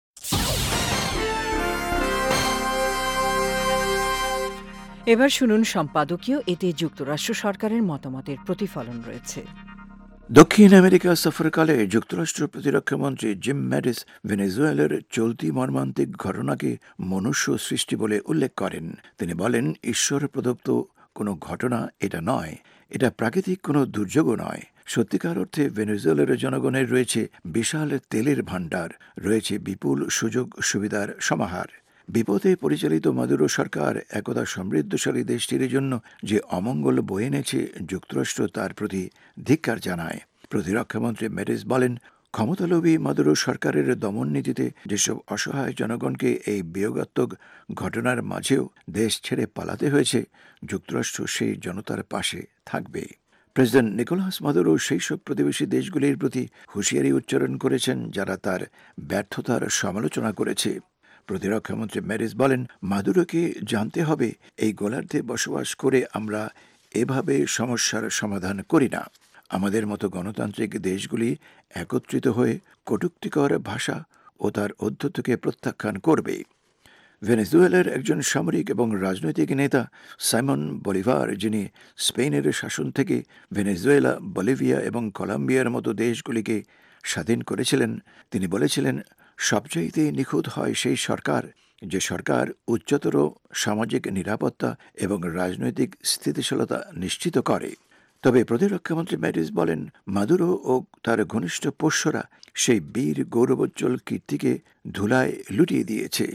এবার শুনুন সম্পাদকীয়। এতে যুক্তরাষ্ট্র সরকারের মতামতের প্রতিফলন রয়েছে। দক্ষিণ আমেরিকা সফরকালে যুক্তরাষ্ট্র প্রতিরক্ষামন্ত্রী জিম ম্যাটিস ভেনেজুয়েলার চলতি মর্মান্তিক ঘটনাকে মনুষ্য সৃষ্টি বলে উল্লেখ করেন। তিনি বলেন, ঈশ্বর প্রদত্ত কোনো ঘটনা এটা নয়, এটা প্রাকৃতিক কোনো দুর্যোগও নয়। সত্যিকার অর্থে ভেনেজুয়েলার জনগণের রয়েছে বিশাল তেলের ভাণ্ডার, রয়েছে বিপুল সুযোগ সুবিধার সমাহার। বিপদে পরিচালিত মাদুরো সরকার একদা সমৃদ্ধশালী দেশটির জন্য যে অমঙ্গল বয়ে এনেছে, যুক্তরাষ্ট্র তার প্রতি ধিক্কার জানায়। প্রতিরক্ষামন্ত্রী ম্যাটিস বলেন, ক্ষমতালোভী মাদুরো সরকারের দমন নীতিতে যেসব অসহায় জনগণকে এই বিয়োগাত্মক ঘটনার মাঝেও দেশ ছেড়ে পালাতে হয়েছে, যুক্তরাষ্ট্র সেই জনতার পাশে থাকবে। প্রেসিডেন্ট নিকোলাস মাদুরো সেই সব প্রতিবেশী দেশগুলির প্রতি হুঁশিয়ারি উচ্চারণ করেছেন যারা তার ব্যর্থতার সমালোচনা করেছে। প্রতিরক্ষামন্ত্রী ম্যাটিস বলেন, মাদুরোকে জানতে হবে, এই গোলার্ধে বসবাস করে আমরা এভাবে সমস্যার সমাধান করি না। আমাদের মতো গণতান্ত্রিক দেশগুলি একত্রিত হয়ে কটূক্তিকর ভাষা ও তার অধ্যত্বকে প্রত্যাখ্যান করবে। ভেনেজুয়েলার একজন সামরিক এবং রাজনৈতিক নেতা সাইমন বলিভার, যিনি স্পেনের শাসন থেকে ভেনেজুয়েলা, বলিভিয়া এবং কলম্বিয়ার মতো দেশগুলিকে স্বাধীন করেছিলেন, তিনি বলেছিলেন, সবচাইতে নিখুঁত হয় সেই সরকার যে সরকার উচ্চতর সামাজিক নিরাপত্তা এবং রাজনৈতিক স্থিতিশীলতা নিশ্চিত করে। তবে প্রতিরক্ষামন্ত্রী ম্যাটিস বলেন, মাদুরো ও তার ঘনিষ্ঠ পোষ্যরা সেই বীর গৌরবোজ্জ্বল কীর্তিকে ধুলায় লুটিয়ে দিয়েছে।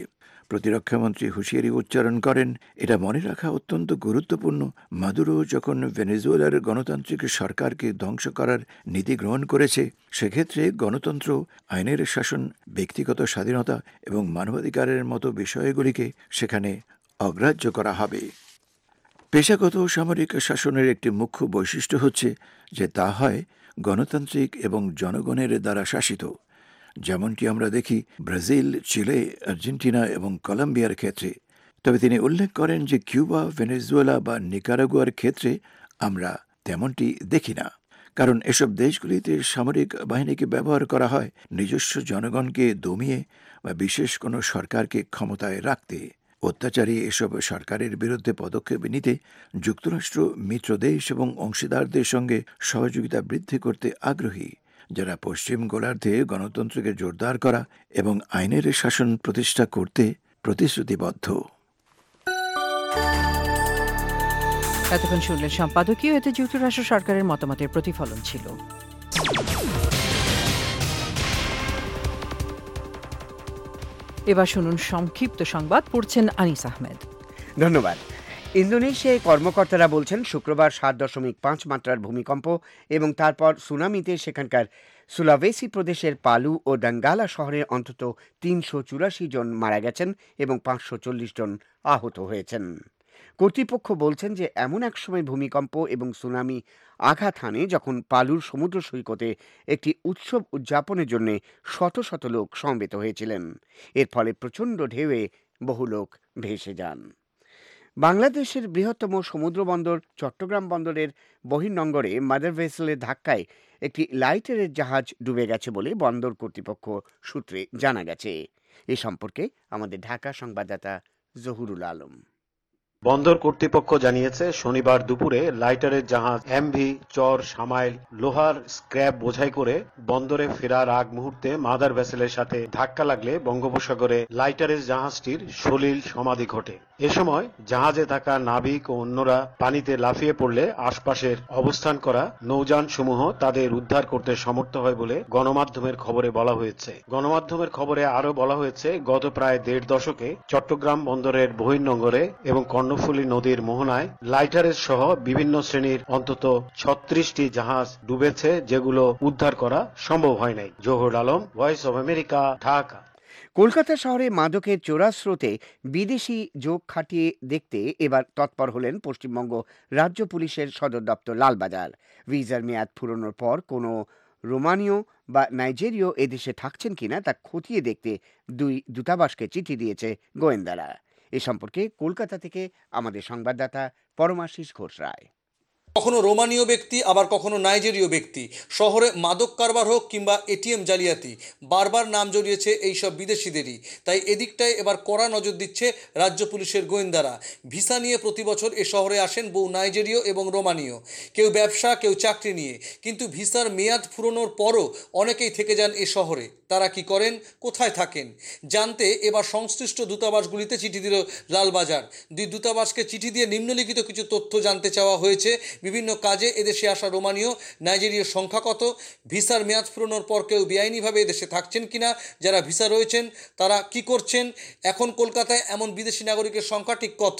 প্রতিরক্ষামন্ত্রী হুঁশিয়ারি উচ্চারণ করেন, এটা মনে রাখা অত্যন্ত গুরুত্বপূর্ণ, মাদুরো যখন ভেনেজুয়েলার গণতান্ত্রিক সরকারকে ধ্বংস করার নীতি গ্রহণ করেছে, সেক্ষেত্রে গণতন্ত্র, আইনের শাসন, ব্যক্তিগত স্বাধীনতা এবং মানবাধিকারের মতো বিষয়গুলিকে সেখানে অগ্রাহ্য করা হবে। পেশাগত সামরিক শাসনের একটি মুখ্য বৈশিষ্ট্য হচ্ছে যে তা হয় গণতান্ত্রিক এবং জনগণের দ্বারা শাসিত, যেমনটি আমরা দেখি ব্রাজিল, চিলে, আর্জেন্টিনা এবং কলম্বিয়ার ক্ষেত্রে। তবে তিনি উল্লেখ করেন যে কিউবা, ভেনেজুয়েলা বা নিকারাগুয়ার ক্ষেত্রে আমরা তেমনটি দেখি না, কারণ এসব দেশগুলিতে সামরিক বাহিনীকে ব্যবহার করা হয় নিজস্ব জনগণকে দমিয়ে বা বিশেষ কোনো সরকারকে ক্ষমতায় রাখতে। অত্যাচারী এসব সরকারের বিরুদ্ধে পদক্ষেপ নিতে যুক্তরাষ্ট্র মিত্র দেশ এবং অংশীদারদের সঙ্গে সহযোগিতা বৃদ্ধি করতে আগ্রহী, যারা পশ্চিম গোলার্ধে গণতন্ত্রকে জোরদার করা এবং আইনের শাসন প্রতিষ্ঠা করতে প্রতিশ্রুতিবদ্ধ। এতক্ষণ শুনলেন সম্পাদকীয়, এতে যুক্তরাষ্ট্র সরকারের মতামতের প্রতিফলন ছিল। এবার শুনুন সংক্ষিপ্ত সংবাদ, পড়ছেন আনিস আহমেদ। ধন্যবাদ। ইন্দোনেশিয়ায় কর্মকর্তারা বলছেন শুক্রবার 7.5 মাত্রার ভূমিকম্প এবং তারপর সুনামিতে সেখানকার সুলাভেসি প্রদেশের পালু ও ডাঙ্গালা শহরের অন্তত 384 জন মারা গেছেন এবং 540 জন আহত হয়েছেন। কর্তৃপক্ষ বলছেন যে এমন এক সময় ভূমিকম্প এবং সুনামি আঘাত হানে যখন পালুর সমুদ্র সৈকতে একটি উৎসব উদযাপনের জন্য শত শত লোক সমবেত হয়েছিলেন। এর ফলে প্রচণ্ড ঢেউয়ে বহু লোক ভেসে যান। বাংলাদেশের বৃহত্তম সমুদ্র বন্দর চট্টগ্রাম বন্দরের বহির্নোঙরে মাদার ভেসেলের ধাক্কায় একটি লাইটারের জাহাজ ডুবে গেছে বলে বন্দর কর্তৃপক্ষ সূত্রে জানা গেছে। এ সম্পর্কে আমাদের ঢাকা সংবাদদাতা জহুরুল আলম। বন্দর কর্তৃপক্ষ জানিয়েছে, শনিবার দুপুরে লাইটারের জাহাজ এমভি চর সামাইল লোহার স্ক্র্যাপ বোঝাই করে বন্দরে ফেরার আগ মুহূর্তে মাদার ভেসেলের সাথে ধাক্কা লাগলে বঙ্গোপসাগরে লাইটারের জাহাজটির সলিল সমাধি ঘটে। এ সময় জাহাজে থাকা নাবিক ও অন্যরা পানিতে লাফিয়ে পড়লে আশপাশের অবস্থান করা নৌযান সমূহ তাদের উদ্ধার করতে সমর্থ হয় বলে গণমাধ্যমের খবরে বলা হয়েছে। গণমাধ্যমের খবরে আরো বলা হয়েছে, গত প্রায় 1.5 দশকে চট্টগ্রাম বন্দরের বহির্নোঙরে এবং কর্ণফুলী নদীর মোহনায় লাইটারের সহ বিভিন্ন শ্রেণীর অন্তত 36টি জাহাজ ডুবেছে, যেগুলো উদ্ধার করা সম্ভব হয় নাই। Zahur Alam, voice of America, Dhaka. Kolkata শহরে মাদকের চোরা স্রোতে বিদেশি যোগ খাটিয়ে দেখতে এবার তৎপর হলেন পশ্চিমবঙ্গ রাজ্য পুলিশের সদর দপ্তর লালবাজার। ভিসার মেয়াদ ফুরোনোর পর কোনো রোমানীয় বা নাইজেরীয় এদেশে থাকছেন কিনা তা খতিয়ে দেখতে 2 দূতাবাসকে চিঠি দিয়েছে গোয়েন্দারা। এ সম্পর্কে কলকাতা থেকে আমাদের সংবাদদাতা পরমাশিস ঘোষ রায়। কখনো রোমানীয় ব্যক্তি, আবার কখনো নাইজেরীয় ব্যক্তি, শহরে মাদক কারবার হোক কিংবা এটিএম জালিয়াতি, বারবার নাম জড়িয়েছে এইসব বিদেশিদেরই। তাই এদিকটায় এবার কড়া নজর দিচ্ছে রাজ্য পুলিশের গোয়েন্দারা। ভিসা নিয়ে প্রতি বছর এ শহরে আসেন বহু নাইজেরীয় এবং রোমানীয়, কেউ ব্যবসা, কেউ চাকরি নিয়ে। কিন্তু ভিসার মেয়াদ ফুরোনোর পরও অনেকেই থেকে যান এ শহরে। তারা কি করেন, কোথায় থাকেন, জানতে এবার সংশ্লিষ্ট দূতাবাসগুলিতে চিঠি দিল লালবাজার। 2 দূতাবাসকে চিঠি দিয়ে নিম্নলিখিত কিছু তথ্য জানতে চাওয়া হয়েছে। বিভিন্ন কাজে এদেশে আসা রোমানীয়, নাইজেরীয় সংখ্যা কত, ভিসার মেয়াদ ফুরোনোর পর কেউ বেআইনিভাবে এদেশে থাকছেন কিনা, যারা ভিসা রয়েছেন তারা কি করছেন, এখন কলকাতায় এমন বিদেশি নাগরিকের সংখ্যা ঠিক কত।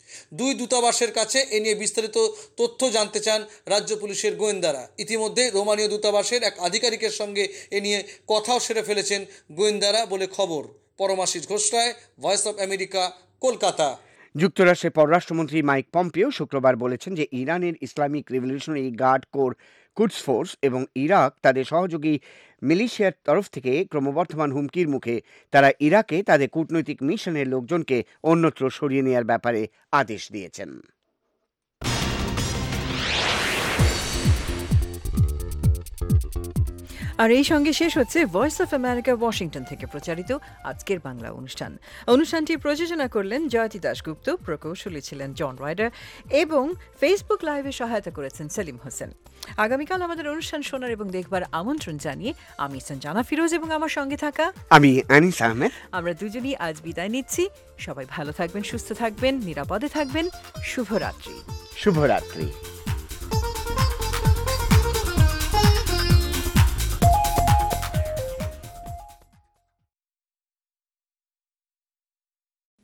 2 দূতাবাসের কাছে এ নিয়ে বিস্তারিত তথ্য জানতে চান রাজ্য পুলিশের গোয়েন্দারা। ইতিমধ্যে রোমানীয় দূতাবাসের এক আধিকারিকের সঙ্গে এ নিয়ে কথাও সেরে ফেলেছেন গোয়েন্দারা বলে খবর। Paramashis Ghosh Roy, voice of America, Kolkata. যুক্তরাষ্ট্রের পররাষ্ট্রমন্ত্রী মাইক পম্পিও শুক্রবার বলেছেন যে ইরানের Islamic revolutionary guard corps Quds force এবং ইরাক তাদের সহযোগী মিলিশিয়ার তরফ থেকে ক্রমবর্ধমান হুমকির মুখে তারা ইরাকে তাদের কূটনৈতিক মিশনের লোকজনকে অন্যত্র সরিয়ে নেওয়ার ব্যাপারে আদেশ দিয়েছেন। আর এই সঙ্গে শেষ হচ্ছে ভয়েস অফ আমেরিকা ওয়াশিংটন থেকে প্রচারিত আজকের বাংলা অনুষ্ঠান। অনুষ্ঠানটি প্রযোজনা করলেন জয়তী দাশগুপ্ত, প্রকৌশলী ছিলেন জন রাইডার এবং ফেসবুক লাইভে সহায়তা করেছেন সেলিম হোসেন। আগামীকাল আমাদের অনুষ্ঠান শোনার এবং দেখবার আমন্ত্রণ জানিয়ে আমি সঞ্জানা ফিরোজ এবং আমার সঙ্গে থাকা আমি আনিস আহমেদ, আমরা দুজনই আজ বিদায় নিচ্ছি। সবাই ভালো থাকবেন, সুস্থ থাকবেন, নিরাপদে থাকবেন। শুভরাত্রি। শুভরাত্রি।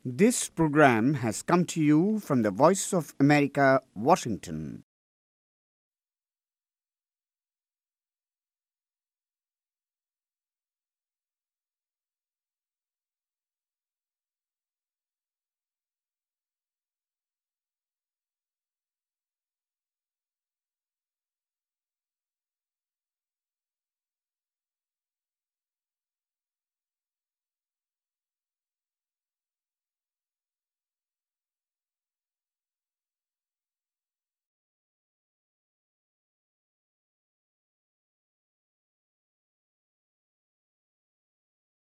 This program has come to you from the Voice of America, Washington.